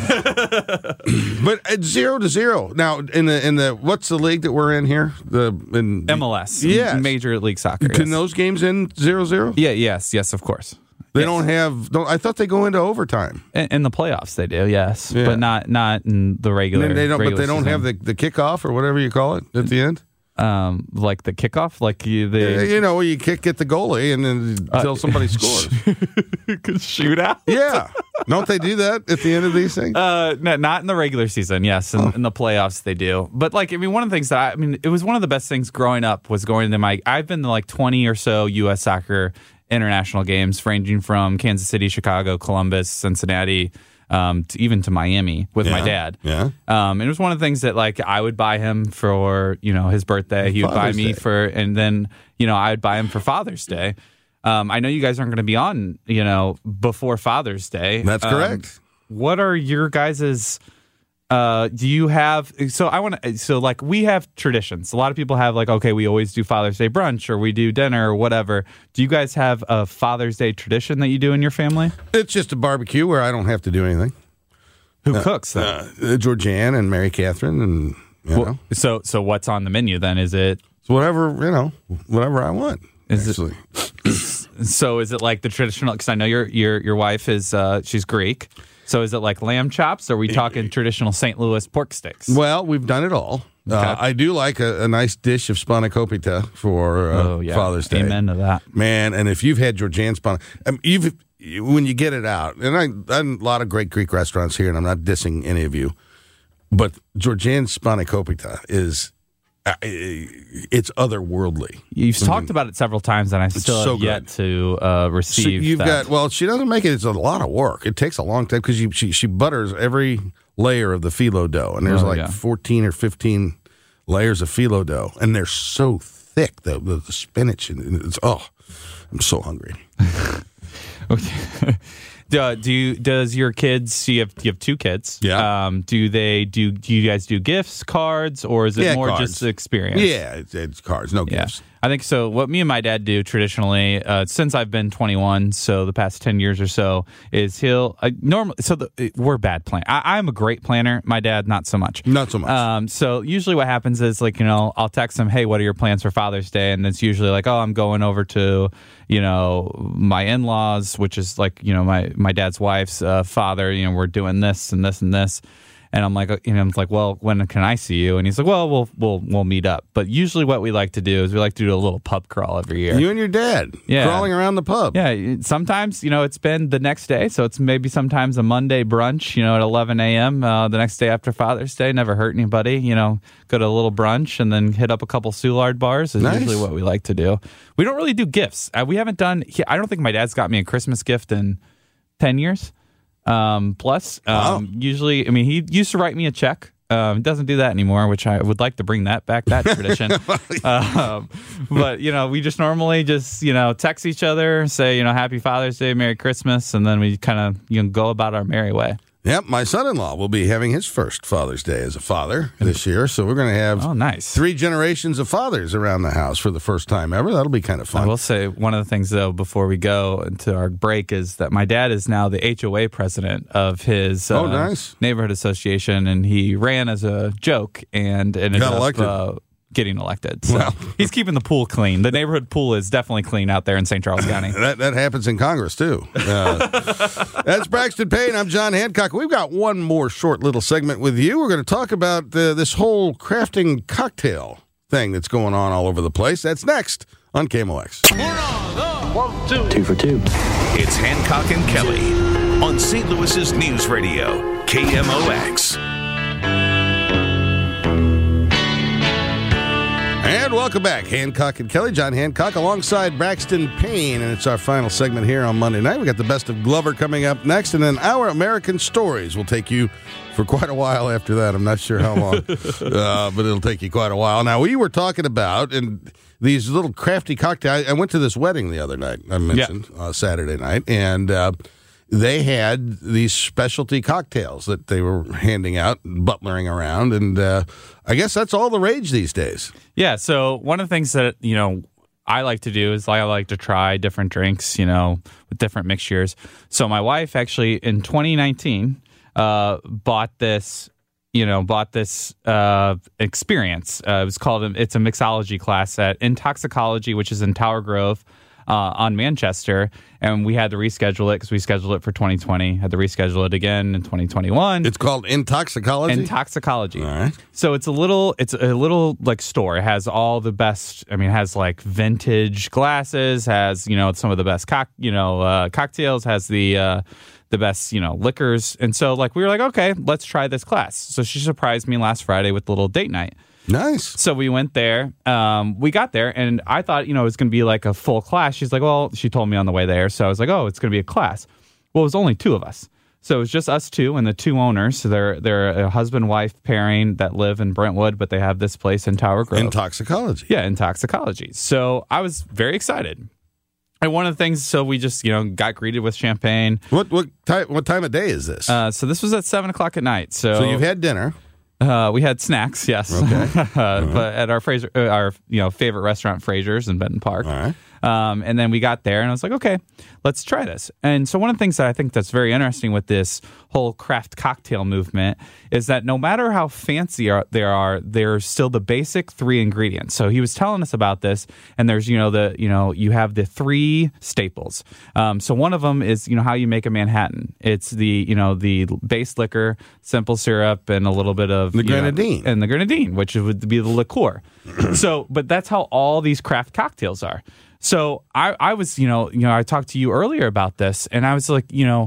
But it's zero to zero now. In the in the what's the league that we're in here? The in M L S, Yes. Major League Soccer. Can yes. those games end zero zero? Yeah. Yes. Yes. Of course. They Yes. don't have. Don't, I thought they go into overtime. In, in the playoffs, they do. Yes, Yeah. but not not in the And regular. then they don't. But regular they don't season. have the, the kickoff or whatever you call it at the end. um like the kickoff, like you the Uh, you know, where you kick at the goalie and then until Uh, somebody scores. shootout. Yeah, don't they do that at the end of these things? Uh, no, not in the regular season. Yes, in, Oh. in the playoffs they do. But like, I mean, one of the things that I, I mean, it was one of the best things growing up was going to my. I've been to like twenty or so U S soccer international games, ranging from Kansas City, Chicago, Columbus, Cincinnati, um, to even to Miami with my Yeah, dad. yeah. Um, and it was one of the things that like I would buy him for you know his birthday. He would buy Father's me Day. for, and then you know I would buy him for Father's Day. Um, I know you guys aren't going to be on, you know, before Father's Day. That's Um, correct. What are your guys's? Uh, do you have? So I want to. So like we have traditions. A lot of people have like, okay, we always do Father's Day brunch or we do dinner or whatever. Do you guys have a Father's Day tradition that you do in your family? It's just a barbecue where I don't have to do anything. Who Uh, cooks that? Uh, Georgianne and Mary Catherine, and you Well, know, so so what's on the menu then? Is it it's whatever you know, whatever I want. Is it- actually. so is it like the traditional? Because I know your your your wife is uh, she's Greek. So is it like lamb chops? Or are we talking traditional Saint Louis pork sticks? Well, we've done it all. Okay. Uh, I do like a, a nice dish of spanakopita for uh, oh, yeah. Father's Day. Amen to that, man. And if you've had Georgian span, um, you've when you get it out, and I, I'm a lot of great Greek restaurants here, and I'm not dissing any of you, but Georgian spanakopita is. Uh, it's otherworldly. You've mm-hmm. talked about it several times, and I still so have yet to uh, receive. So you've that. got well. She doesn't make it. It's a lot of work. It takes a long time because she she butters every layer of the phyllo dough, and there's oh, like yeah. fourteen or fifteen layers of phyllo dough, and they're so thick. The the, the spinach and it's oh, I'm so hungry. Okay. Do, do you? Does your kids? You have you have two kids. Yeah. Um, do they do? Do you guys do gifts, cards, or is it yeah, more cards. just the experience? Yeah, it's, it's cards, no yeah. gifts. I think so. What me and my dad do traditionally, uh, since I've been twenty-one, so the past ten years or so, is he'll uh, normally. So the, we're bad plan. I, I'm a great planner. My dad, not so much. Not so much. Um, so usually, what happens is like you know, I'll text him, "Hey, what are your plans for Father's Day?" And it's usually like, "Oh, I'm going over to you know my in-laws, which is like you know my my dad's wife's uh, father. You know, we're doing this and this and this." And I'm like, you know, I'm like, well, when can I see you? And he's like, well, we'll we'll we'll meet up. But usually, what we like to do is we like to do a little pub crawl every year. You and your dad, yeah, crawling around the pub. Yeah. Sometimes, you know, it's been the next day, so it's maybe sometimes a Monday brunch. You know, at eleven a.m. Uh, the next day after Father's Day. Never hurt anybody. You know, go to a little brunch and then hit up a couple Soulard bars. Is nice. Usually what we like to do. We don't really do gifts. Uh, we haven't done. I don't think my dad's got me a Christmas gift in ten years. Um, plus, um, wow. usually, I mean, he used to write me a check. Um, doesn't do that anymore, which I would like to bring that back, that tradition. um, but, you know, we just normally just, you know, text each other, say, you know, Happy Father's Day, Merry Christmas, and then we kind of, you know, go about our merry way. Yep, my son-in-law will be having his first Father's Day as a father this year, so we're going to have oh, nice. three generations of fathers around the house for the first time ever. That'll be kind of fun. I will say one of the things, though, before we go into our break is that my dad is now the H O A president of his oh, uh, nice. neighborhood association, and he ran as a joke and ended Got up elected. Uh, getting elected. So well. he's keeping the pool clean. The neighborhood pool is definitely clean out there in Saint Charles County. that that happens in Congress, too. Uh, that's Braxton Payne. I'm John Hancock. We've got one more short little segment with you. We're going to talk about uh, this whole crafting cocktail thing that's going on all over the place. That's next on K M O X. One, two. Two for two. It's Hancock and Kelly on Saint Louis's News Radio, K M O X. And welcome back. Hancock and Kelly, John Hancock, alongside Braxton Payne. And it's our final segment here on Monday night. We got the best of Glover coming up next. And then Our American Stories will take you for quite a while after that. I'm not sure how long, uh, but it'll take you quite a while. Now, we were talking about and these little crafty cocktails. I, I went to this wedding the other night, I mentioned, yeah. uh, Saturday night. And uh, they had these specialty cocktails that they were handing out, butlering around. And uh, I guess that's all the rage these days. Yeah, so one of the things that, you know, I like to do is I like to try different drinks, you know, with different mixtures. So my wife actually in twenty nineteen uh, bought this, you know, bought this uh, experience. Uh, it was called, it's a mixology class at Intoxicology, which is in Tower Grove. Uh, on Manchester, and we had to reschedule it because we scheduled it for twenty twenty. Had to reschedule it again in twenty twenty-one. It's called Intoxicology. Intoxicology. All right. So it's a little, it's a little like store. It has all the best. I mean, it has like vintage glasses. Has you know some of the best cock, you know, uh, cocktails. Has the uh, the best you know liquors. And so like we were like, okay, let's try this class. So she surprised me last Friday with a little date night. Nice. So we went there. Um, we got there, and I thought, you know, it was going to be like a full class. She's like, well, she told me on the way there. So I was like, oh, it's going to be a class. Well, it was only two of us. So it was just us two and the two owners. So they're they're a husband-wife pairing that live in Brentwood, but they have this place in Tower Grove. Intoxicology. Yeah, Intoxicology. So I was very excited. And one of the things, so we just, you know, got greeted with champagne. What what time, what time of day is this? Uh, so this was at seven o'clock at night. So, so you've had dinner. Uh, we had snacks, yes, okay. uh, right. but at our Fraser, uh, our you know favorite restaurant, Fraser's in Benton Park. All right. Um, and then we got there, and I was like, okay, let's try this. And so one of the things that I think that's very interesting with this whole craft cocktail movement is that no matter how fancy are, they are, there's still the basic three ingredients. So he was telling us about this, and there's, you know, the, you know, you have the three staples. Um, so one of them is, you know, how you make a Manhattan. It's the, you know, the base liquor, simple syrup, and a little bit of the grenadine, know, and the grenadine, which would be the liqueur. So, but that's how all these craft cocktails are. So I, I was, you know, you know, I talked to you earlier about this, and I was like, you know,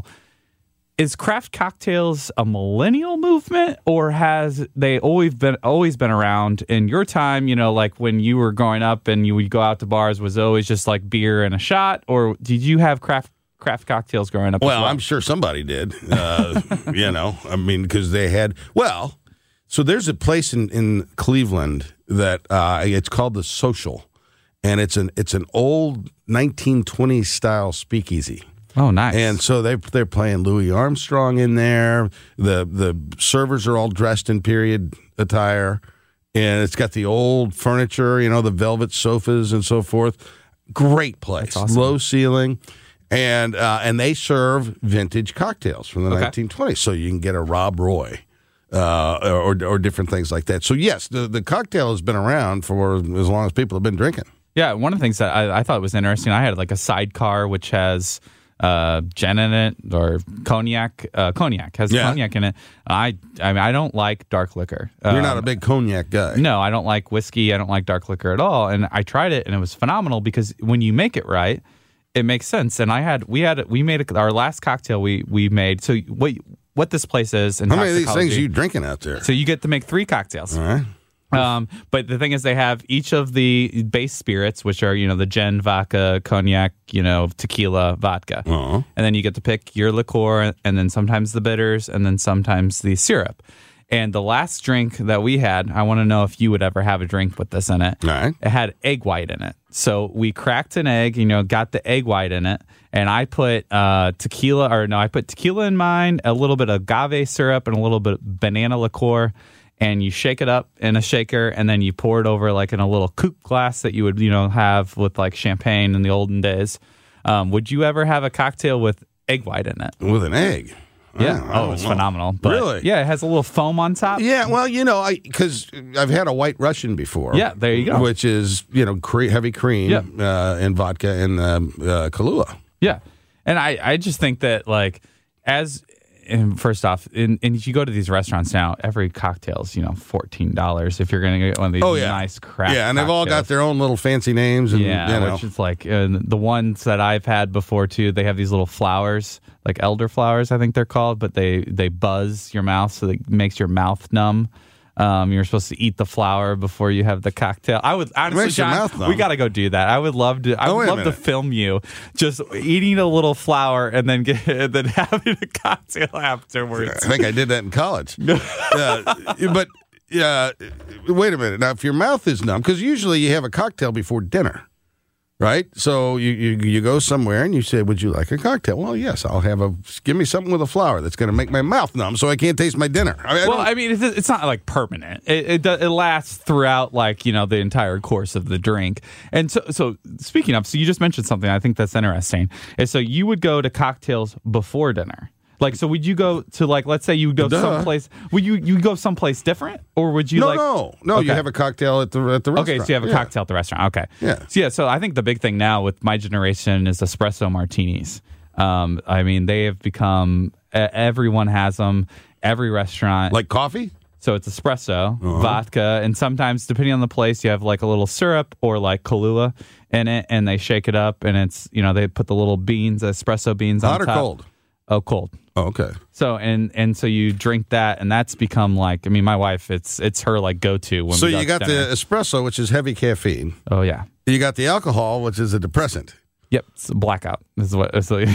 is craft cocktails a millennial movement, or has they always been always been around in your time? You know, like when you were growing up and you would go out to bars, was it always just like beer and a shot, or did you have craft craft cocktails growing up? Well, as well? I'm sure somebody did. Uh, you know, I mean, because they had well. So there's a place in, in Cleveland that uh, it's called The Social, and it's an it's an old nineteen twenties style speakeasy. Oh, nice! And so they they're playing Louis Armstrong in there. The the servers are all dressed in period attire, and it's got the old furniture, you know, the velvet sofas and so forth. Great place, That's awesome. Low ceiling, and uh, and they serve vintage cocktails from the Okay. nineteen twenties, so you can get a Rob Roy. Uh, or or different things like that. So yes, the the cocktail has been around for as long as people have been drinking. Yeah, one of the things that I, I thought was interesting, I had like a sidecar which has uh, gin in it, or cognac. Uh, cognac has Yeah. cognac in it. I I mean, I don't like dark liquor. You're Um, not a big cognac guy. No, I don't like whiskey. I don't like dark liquor at all. And I tried it, and it was phenomenal because when you make it right, it makes sense. And I had we had we made a, our last cocktail we we made. So what what this place is? In How many of these toxicology- things are you drinking out there? So you get to make three cocktails. All right. Um, but the thing is, they have each of the base spirits, which are, you know, the gin, vodka, cognac, you know, tequila, vodka. Uh-huh. And then you get to pick your liqueur, and then sometimes the bitters, and then sometimes the syrup. And the last drink that we had, I want to know if you would ever have a drink with this in it. All right. It had egg white in it. So we cracked an egg, you know, got the egg white in it, and I put uh, tequila, or no, I put tequila in mine, a little bit of agave syrup, and a little bit of banana liqueur. And you shake it up in a shaker, and then you pour it over like in a little coupe glass that you would, you know, have with like champagne in the olden days. Um, would you ever have a cocktail with egg white in it? With an egg? Yeah. I Oh, don't it's know. phenomenal. But Really? Yeah, it has a little foam on top. Yeah, well, you know, I because I've had a White Russian before. Yeah, there you go. Which is, you know, cre- heavy cream Yeah. uh, and vodka and um, uh, Kahlua. Yeah. And I, I just think that, like, as and first off, in, and if you go to these restaurants now, every cocktail's, you know, fourteen dollars if you're going to get one of these Oh, yeah. nice craft Yeah, and they've all got cocktails. their own little fancy names. And, Yeah, you know. which is like uh, the ones that I've had before too. They have these little flowers, like elder flowers, I think they're called, but they they buzz your mouth, so it makes your mouth numb. Um, you're supposed to eat the flower before you have the cocktail. I would honestly, makes your John, mouth numb. we got to go do that. I would love to. I Oh, would wait a love to minute. film you just eating a little flower and then get and then having a cocktail afterwards. I think I did that in college. uh, but uh, wait a minute. Now, if your mouth is numb, because usually you have a cocktail before dinner, right? So you, you you go somewhere and you say, "Would you like a cocktail?" Well, yes, I'll have a. Give me something with a flower that's going to make my mouth numb, so I can't taste my dinner. I mean, I well, don't- I mean, it's, it's not like permanent. It, it do- it lasts throughout, like, you know, the entire course of the drink. And so, so speaking of, so you just mentioned something I think that's interesting. Is so you would go to cocktails before dinner. Like, so would you go to, like, let's say you would go Duh. someplace, would you you go someplace different, or would you no, like? no, no. You Okay. have a cocktail at the at the restaurant. Okay, so you have a Yeah. cocktail at the restaurant. Okay. Yeah. So, yeah, so I think the big thing now with my generation is espresso martinis. Um, I mean, they have become, e- everyone has them, every restaurant. Like coffee? So it's espresso, Uh-huh. vodka, and sometimes, depending on the place, you have like a little syrup or like Kahlua in it, and they shake it up, and it's, you know, they put the little beans, espresso beans on Hot or top. cold? Oh, cold. Oh, okay. So and and so you drink that, and that's become like, I mean, my wife, it's it's her like go to when So we go you to got dinner. the espresso, which is heavy caffeine. Oh yeah. You got the alcohol, which is a depressant. Yep, it's a blackout. This is what it's like.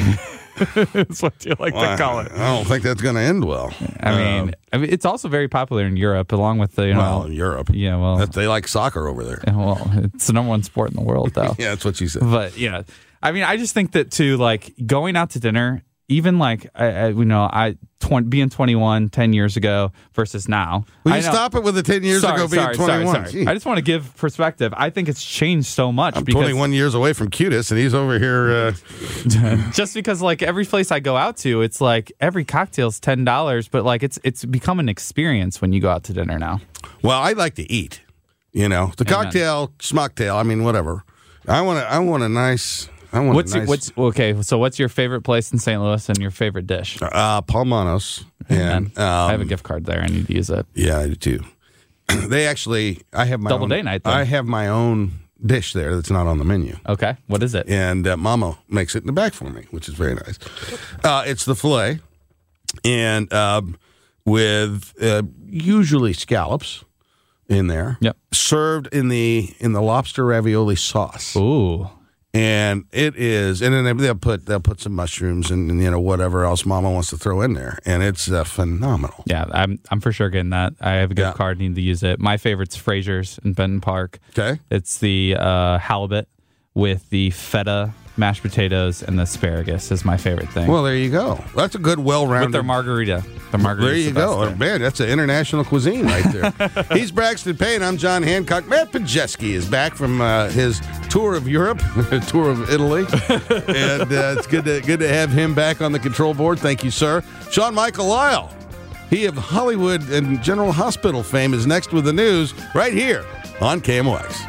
It's what you like Well, to call it. I don't think that's going to end well. I mean, Um, I mean, it's also very popular in Europe, along with the you know. well, in Europe. Yeah, well, That- they like soccer over there. yeah, well, it's the number one sport in the world, though. Yeah, that's what she said. But, you know, I mean, I just think that, too, like, going out to dinner, even like I, I, you know, I twenty, being twenty-one ten years ago versus now. Will you I know, stop it with the ten years sorry, ago being sorry, twenty-one? Sorry, sorry. I just want to give perspective. I think it's changed so much. I'm because, twenty-one years away from Cutest, and he's over here. Uh... just because like every place I go out to, it's like every cocktail's ten dollars, but like it's it's become an experience when you go out to dinner now. Well, I like to eat. You know, the Amen. cocktail, schmocktail. I mean, whatever. I want to. I want a nice. I want what's a nice. What's okay? So, what's your favorite place in Saint Louis and your favorite dish? Uh, Palmanos. And um, I have a gift card there. I need to use it. Yeah, I do too. They actually. I have my double own, date night. Though. I have my own dish there that's not on the menu. Okay, what is it? And uh, Mama makes it in the back for me, which is very nice. Uh, it's the filet, and uh, with uh, usually scallops in there. Yep. Served in the in the lobster ravioli sauce. Ooh. And it is, and then they'll put they'll put some mushrooms and, and you know whatever else Mama wants to throw in there, and it's uh, phenomenal. Yeah, I'm I'm for sure getting that. I have a gift yeah. card, need to use it. My favorite's Fraser's in Benton Park. Okay, it's the uh, halibut with the feta mashed potatoes and the asparagus is my favorite thing. Well, there you go. That's a good, well-rounded... With their margarita. The margarita. There you the go. Oh, man, that's an international cuisine right there. He's Braxton Payne. I'm John Hancock. Matt Pajeski is back from uh, his tour of Europe, tour of Italy. and uh, it's good to, good to have him back on the control board. Thank you, sir. Sean Michael Lyle. He of Hollywood and General Hospital fame is next with the news right here on K M O X.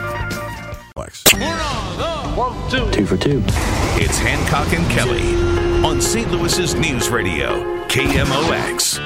One, two. Two for two. It's Hancock and Kelly on Saint Louis's News Radio, K M O X.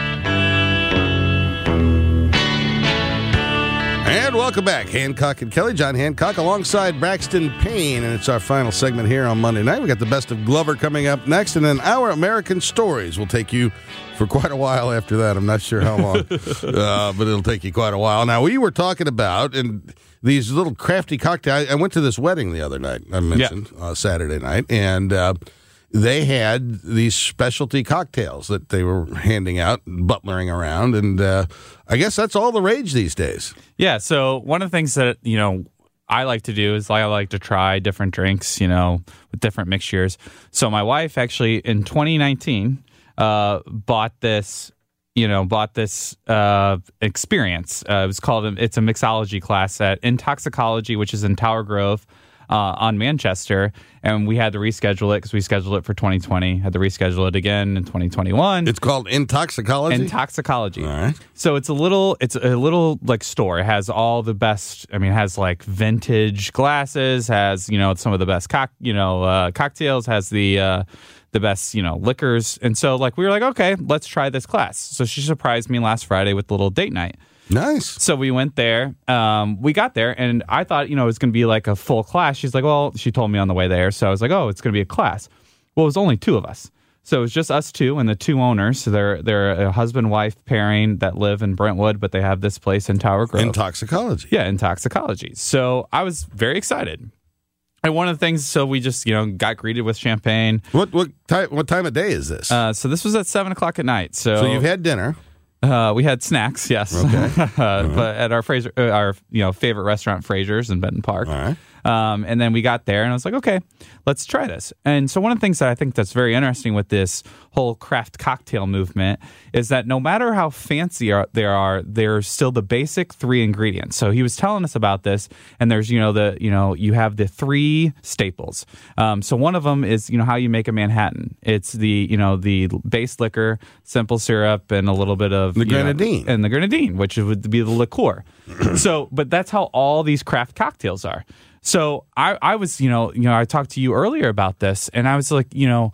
And welcome back. Hancock and Kelly. John Hancock alongside Braxton Payne. And it's our final segment here on Monday night. We got the best of Glover coming up next. And then Our American Stories will take you for quite a while after that. I'm not sure how long, uh, but it'll take you quite a while. Now, we were talking about... and. These little crafty cocktails. I went to this wedding the other night, I mentioned, yeah. uh, Saturday night, and uh, they had these specialty cocktails that they were handing out, butlering around, and uh, I guess that's all the rage these days. Yeah, so one of the things that, you know, I like to do is I like to try different drinks, you know, with different mixtures. So my wife actually, in twenty nineteen, uh, bought this... you know, bought this uh, experience. Uh, it was called, it's a mixology class at Intoxicology, which is in Tower Grove uh, on Manchester. And we had to reschedule it because we scheduled it for twenty twenty. Had to reschedule it again in twenty twenty-one. It's called Intoxicology? Intoxicology. All right. So it's a little, it's a little like store. It has all the best, I mean, it has like vintage glasses, has, you know, some of the best, cock, you know, uh, cocktails, has the, uh, the best, you know, liquors. And so, like, we were like, okay, let's try this class. So she surprised me last Friday with the little date night. Nice. So we went there. Um, we got there, and I thought, you know, it was going to be like a full class. She's like, well, she told me on the way there. So I was like, oh, it's going to be a class. Well, it was only two of us. So it was just us two and the two owners. So they're, they're a husband-wife pairing that live in Brentwood, but they have this place in Tower Grove. Intoxicology. Yeah, Intoxicology. So I was very excited. And one of the things, so we just, you know, got greeted with champagne. What what time what time of day is this? Uh, so this was at seven o'clock at night. So, so you've had dinner. Uh, we had snacks, yes. Okay. uh, right. But at our Fraser, uh, our you know favorite restaurant, Fraser's in Benton Park. All right. Um, and then we got there, and I was like, okay, let's try this. And so one of the things that I think that's very interesting with this whole craft cocktail movement is that no matter how fancy are, they are, there's still the basic three ingredients. So he was telling us about this, and there's, you know, the, you know, you have the three staples. Um, so one of them is, you know, how you make a Manhattan. It's the, you know, the base liquor, simple syrup, and a little bit of the grenadine, know, and the grenadine, which would be the liqueur. So, but that's how all these craft cocktails are. So I, I was, you know, you know, I talked to you earlier about this, and I was like, you know,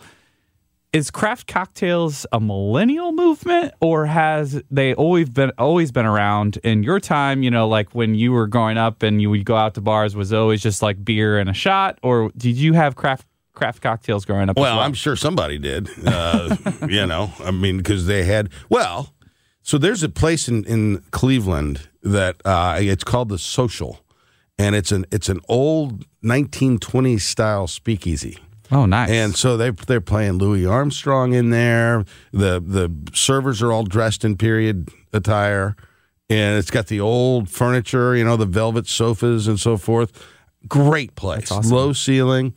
is craft cocktails a millennial movement, or has they always been always been around in your time? You know, like when you were growing up and you would go out to bars, was it always just like beer and a shot, or did you have craft craft cocktails growing up? Well, as well? I'm sure somebody did. Uh, you know, I mean, because they had well, so there's a place in in Cleveland that uh, it's called The Social. And it's an it's an old nineteen twenties style speakeasy. Oh, nice! And so they they're playing Louis Armstrong in there. The the servers are all dressed in period attire, and it's got the old furniture, you know, the velvet sofas and so forth. Great place, That's awesome. Low ceiling.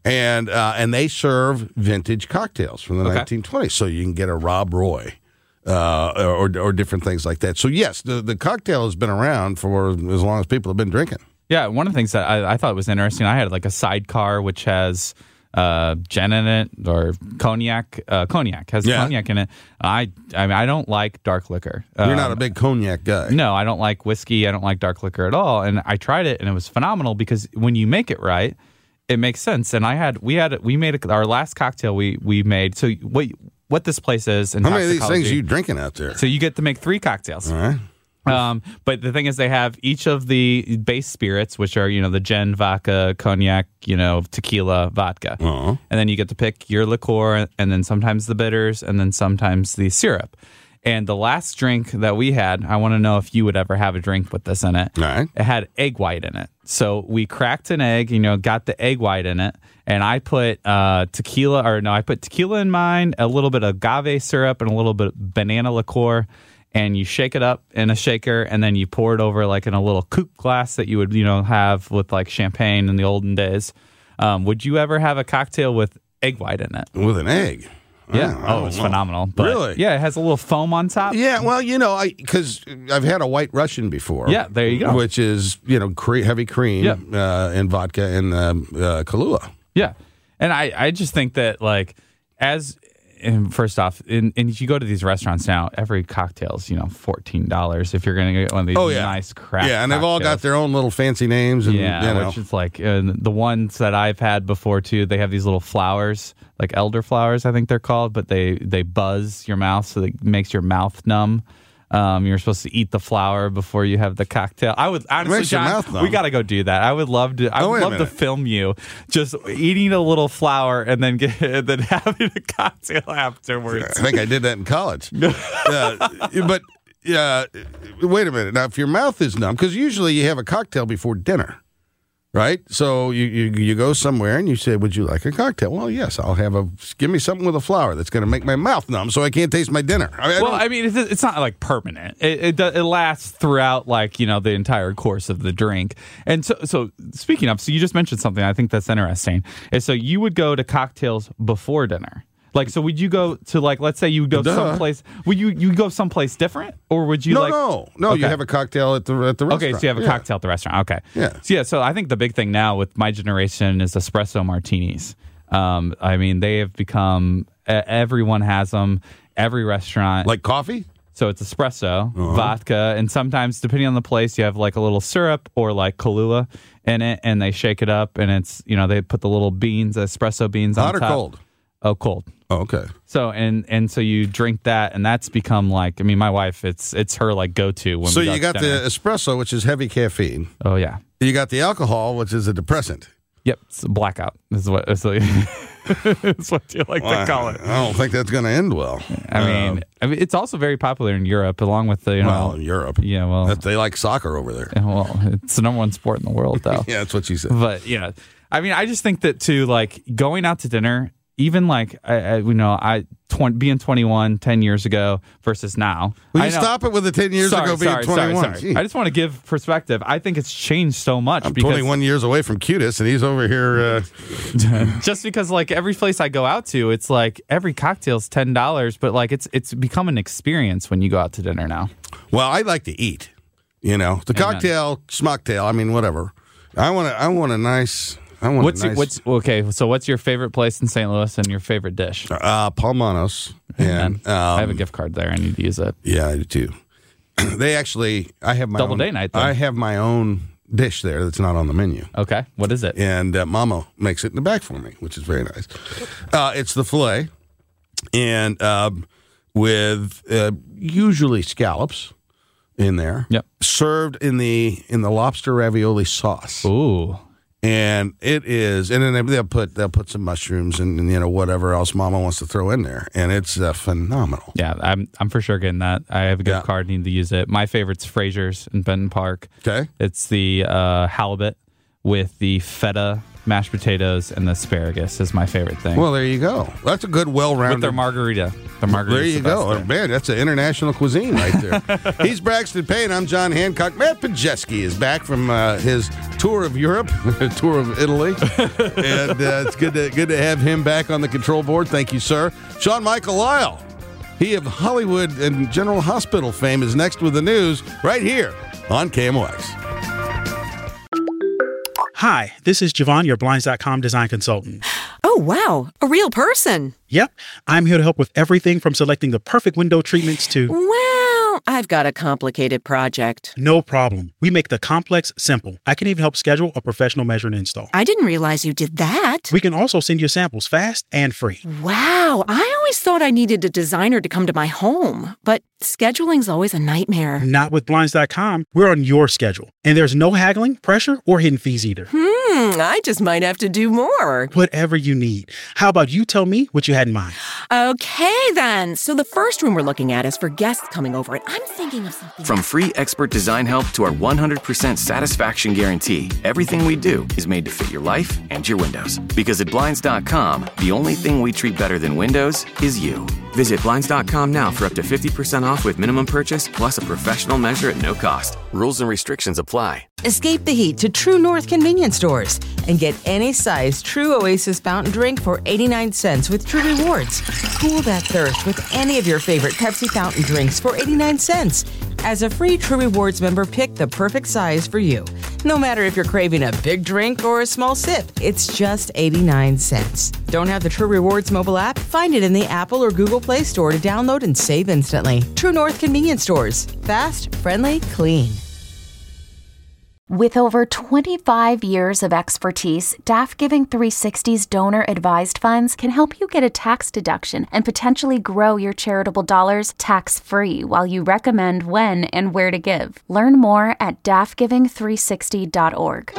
And uh, and they serve vintage cocktails from the Okay. nineteen twenties, so you can get a Rob Roy uh, or or different things like that. So yes, the the cocktail has been around for as long as people have been drinking. Yeah, one of the things that I, I thought was interesting, I had like a sidecar which has uh, gin in it or cognac. Uh, cognac has Yeah. cognac in it. I I mean I don't like dark liquor. You're Um, not a big cognac guy. No, I don't like whiskey. I don't like dark liquor at all. And I tried it, and it was phenomenal because when you make it right, it makes sense. And I had we had we made a, our last cocktail we we made. So what what this place is? In How many of these toxicology- things are you drinking out there? So you get to make three cocktails. All right. Um, but the thing is, they have each of the base spirits, which are, you know, the gin, vodka, cognac, you know, tequila, vodka. Uh-huh. And then you get to pick your liqueur, and then sometimes the bitters, and then sometimes the syrup. And the last drink that we had, I want to know if you would ever have a drink with this in it. All right. It had egg white in it. So we cracked an egg, you know, got the egg white in it, and I put uh, tequila, or no, I put tequila in mine, a little bit of agave syrup, and a little bit of banana liqueur. And you shake it up in a shaker, and then you pour it over like in a little coupe glass that you would, you know, have with like champagne in the olden days. Um, would you ever have a cocktail with egg white in it? With an egg? Yeah. I Oh, don't it's know. phenomenal. But Really? Yeah, it has a little foam on top. Yeah, well, you know, I because I've had a White Russian before. Yeah, there you go. Which is, you know, cre- heavy cream Yeah. uh, and vodka and um, uh, Kahlua. Yeah. And I, I just think that, like, as and first off, in, and if you go to these restaurants now, every cocktail's, you know, fourteen dollars if you're going to get one of these Oh, yeah. nice craft Yeah, and they've all got cocktails. their own little fancy names. And, Yeah, you know. which is like uh, the ones that I've had before too. They have these little flowers, like elder flowers, I think they're called, but they they buzz your mouth, so it makes your mouth numb. Um, you're supposed to eat the flower before you have the cocktail. I would honestly, makes your John, mouth numb. we got to go do that. I would love to. I Oh, would wait a love to minute. film you just eating a little flower and then get and then having a cocktail afterwards. I think I did that in college. uh, but uh, wait a minute. Now, if your mouth is numb, because usually you have a cocktail before dinner, right? So you, you you go somewhere and you say, "Would you like a cocktail?" Well, yes, I'll have a. Give me something with a flower that's going to make my mouth numb, so I can't taste my dinner. I mean, I well, don't- I mean, it's, it's not like permanent. It, it do- it lasts throughout, like, you know, the entire course of the drink. And so, so speaking of, so you just mentioned something I think that's interesting. Is so you would go to cocktails before dinner. Like, so would you go to, like, let's say you would go Duh. someplace, would you you go someplace different, or would you no, like? no, no. You Okay. have a cocktail at the at the restaurant. Okay, so you have a Yeah. cocktail at the restaurant. Okay. Yeah. So, yeah, so I think the big thing now with my generation is espresso martinis. Um, I mean, they have become, e- everyone has them, every restaurant. Like coffee? So it's espresso, Uh-huh. vodka, and sometimes, depending on the place, you have like a little syrup or like Kahlua in it, and they shake it up, and it's, you know, they put the little beans, espresso beans on Hot or top. cold? Oh, cold. Oh, okay. So and and so you drink that, and that's become like, I mean, my wife, it's it's her like go to when So we go you to got dinner. the espresso, which is heavy caffeine. Oh yeah. You got the alcohol, which is a depressant. Yep, it's a blackout. This is what it's like. It's what you like Well, to call it. I don't think that's going to end well. I mean, Um, I mean, it's also very popular in Europe, along with the you know. well, in Europe. Yeah, well, That- they like soccer over there. yeah, well, it's the number one sport in the world, though. Yeah, that's what she said. But you know, I mean, I just think that too, like going out to dinner, even like I, I you know, I twenty, being twenty-one ten years ago versus now. Will I you know- stop it with the ten years Sorry, ago being sorry, sorry, twenty-one? sorry. I just want to give perspective. I think it's changed so much. I'm because twenty-one years away from Cutis, and he's over here. Uh, just because like every place I go out to, it's like every cocktail's ten dollars, but like it's it's become an experience when you go out to dinner now. well, I like to eat. You know, the Amen. cocktail, smocktail. I mean, whatever. I want to. I want a nice. I want What's a nice. what's okay? So what's your favorite place in Saint Louis and your favorite dish? uh, Palmanos? And um, I have a gift card there. I need to use it. Yeah, I do too. They actually. I have my Double own, day night, then. I have my own dish there that's not on the menu. Okay, what is it? And uh, Mama makes it in the back for me, which is very nice. Uh, it's the filet, and um, with uh, usually scallops in there. Yep. Served in the in the lobster ravioli sauce. Ooh. And it is, and then they'll put they'll put some mushrooms and, and you know whatever else Mama wants to throw in there, and it's uh, phenomenal. Yeah, I'm I'm for sure getting that. I have a gift Yeah. card. Need to use it. My favorite's Fraser's in Benton Park. Okay. It's the uh, halibut with the feta mashed potatoes, and the asparagus is my favorite thing. Well, there you go. That's a good, well-rounded... With their margarita. The margarita. There you the go. Oh, man, that's an international cuisine right there. He's Braxton Payne. I'm John Hancock. Matt Pajeski is back from uh, his tour of Europe, tour of Italy. and uh, it's good to, good to have him back on the control board. Thank you, sir. Sean Michael Lyle. He of Hollywood and General Hospital fame is next with the news right here on K M O X. Hi, this is Javon, your Blinds dot com design consultant. Oh, wow. A real person. Yep. I'm here to help with everything from selecting the perfect window treatments to... Well, I've got a complicated project. No problem. We make the complex simple. I can even help schedule a professional measure and install. I didn't realize you did that. We can also send you samples fast and free. Wow. I always thought I needed a designer to come to my home, but scheduling's always a nightmare. Not with Blinds dot com. We're on your schedule. And there's no haggling, pressure, or hidden fees either. Hmm, I just might have to do more. Whatever you need. How about you tell me what you had in mind? Okay, then. So the first room we're looking at is for guests coming over, and I'm thinking of something... From free expert design help to our one hundred percent satisfaction guarantee, everything we do is made to fit your life and your windows. Because at Blinds dot com, the only thing we treat better than windows is you. Visit Blinds dot com now for up to fifty percent off with minimum purchase, plus a professional measure at no cost. Rules and restrictions apply. Escape the heat to True North convenience stores and get any size True Oasis fountain drink for eighty-nine cents with True Rewards. Cool that thirst with any of your favorite Pepsi fountain drinks for eighty-nine cents. As a free True Rewards member, pick the perfect size for you. No matter if you're craving a big drink or a small sip, it's just eighty-nine cents. Don't have the True Rewards mobile app? Find it in the Apple or Google Play Store to download and save instantly. True North convenience stores. Fast, friendly, clean. With over twenty-five years of expertise, Daff Giving three sixty's donor-advised funds can help you get a tax deduction and potentially grow your charitable dollars tax-free while you recommend when and where to give. Learn more at daff giving three sixty dot org.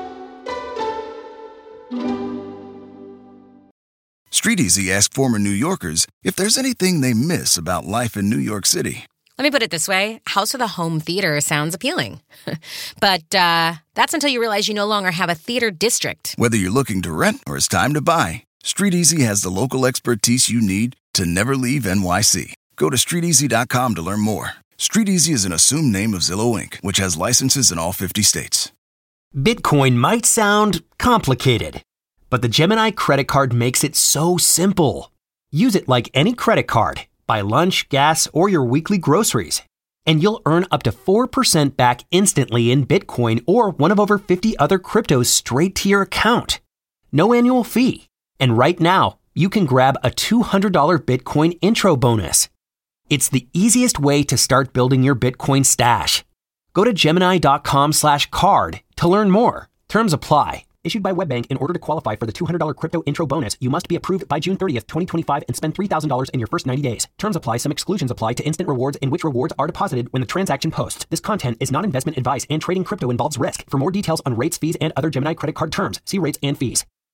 StreetEasy asked former New Yorkers if there's anything they miss about life in New York City. Let me put it this way. House with a home theater sounds appealing. But uh, that's until you realize you no longer have a theater district. Whether you're looking to rent or it's time to buy, StreetEasy has the local expertise you need to never leave N Y C. Go to street easy dot com to learn more. StreetEasy is an assumed name of Zillow Incorporated, which has licenses in all fifty states. Bitcoin might sound complicated, but the Gemini credit card makes it so simple. Use it like any credit card. Buy lunch, gas, or your weekly groceries, and you'll earn up to four percent back instantly in Bitcoin or one of over fifty other cryptos straight to your account. No annual fee. And right now, you can grab a two hundred dollars Bitcoin intro bonus. It's the easiest way to start building your Bitcoin stash. Go to Gemini dot com slash card to learn more. Terms apply. Issued by WebBank. In order to qualify for the two hundred dollars crypto intro bonus, you must be approved by June thirtieth, twenty twenty-five and spend three thousand dollars in your first ninety days. Terms apply. Some exclusions apply to instant rewards in which rewards are deposited when the transaction posts. This content is not investment advice and trading crypto involves risk. For more details on rates, fees, and other Gemini credit card terms, see rates and fees.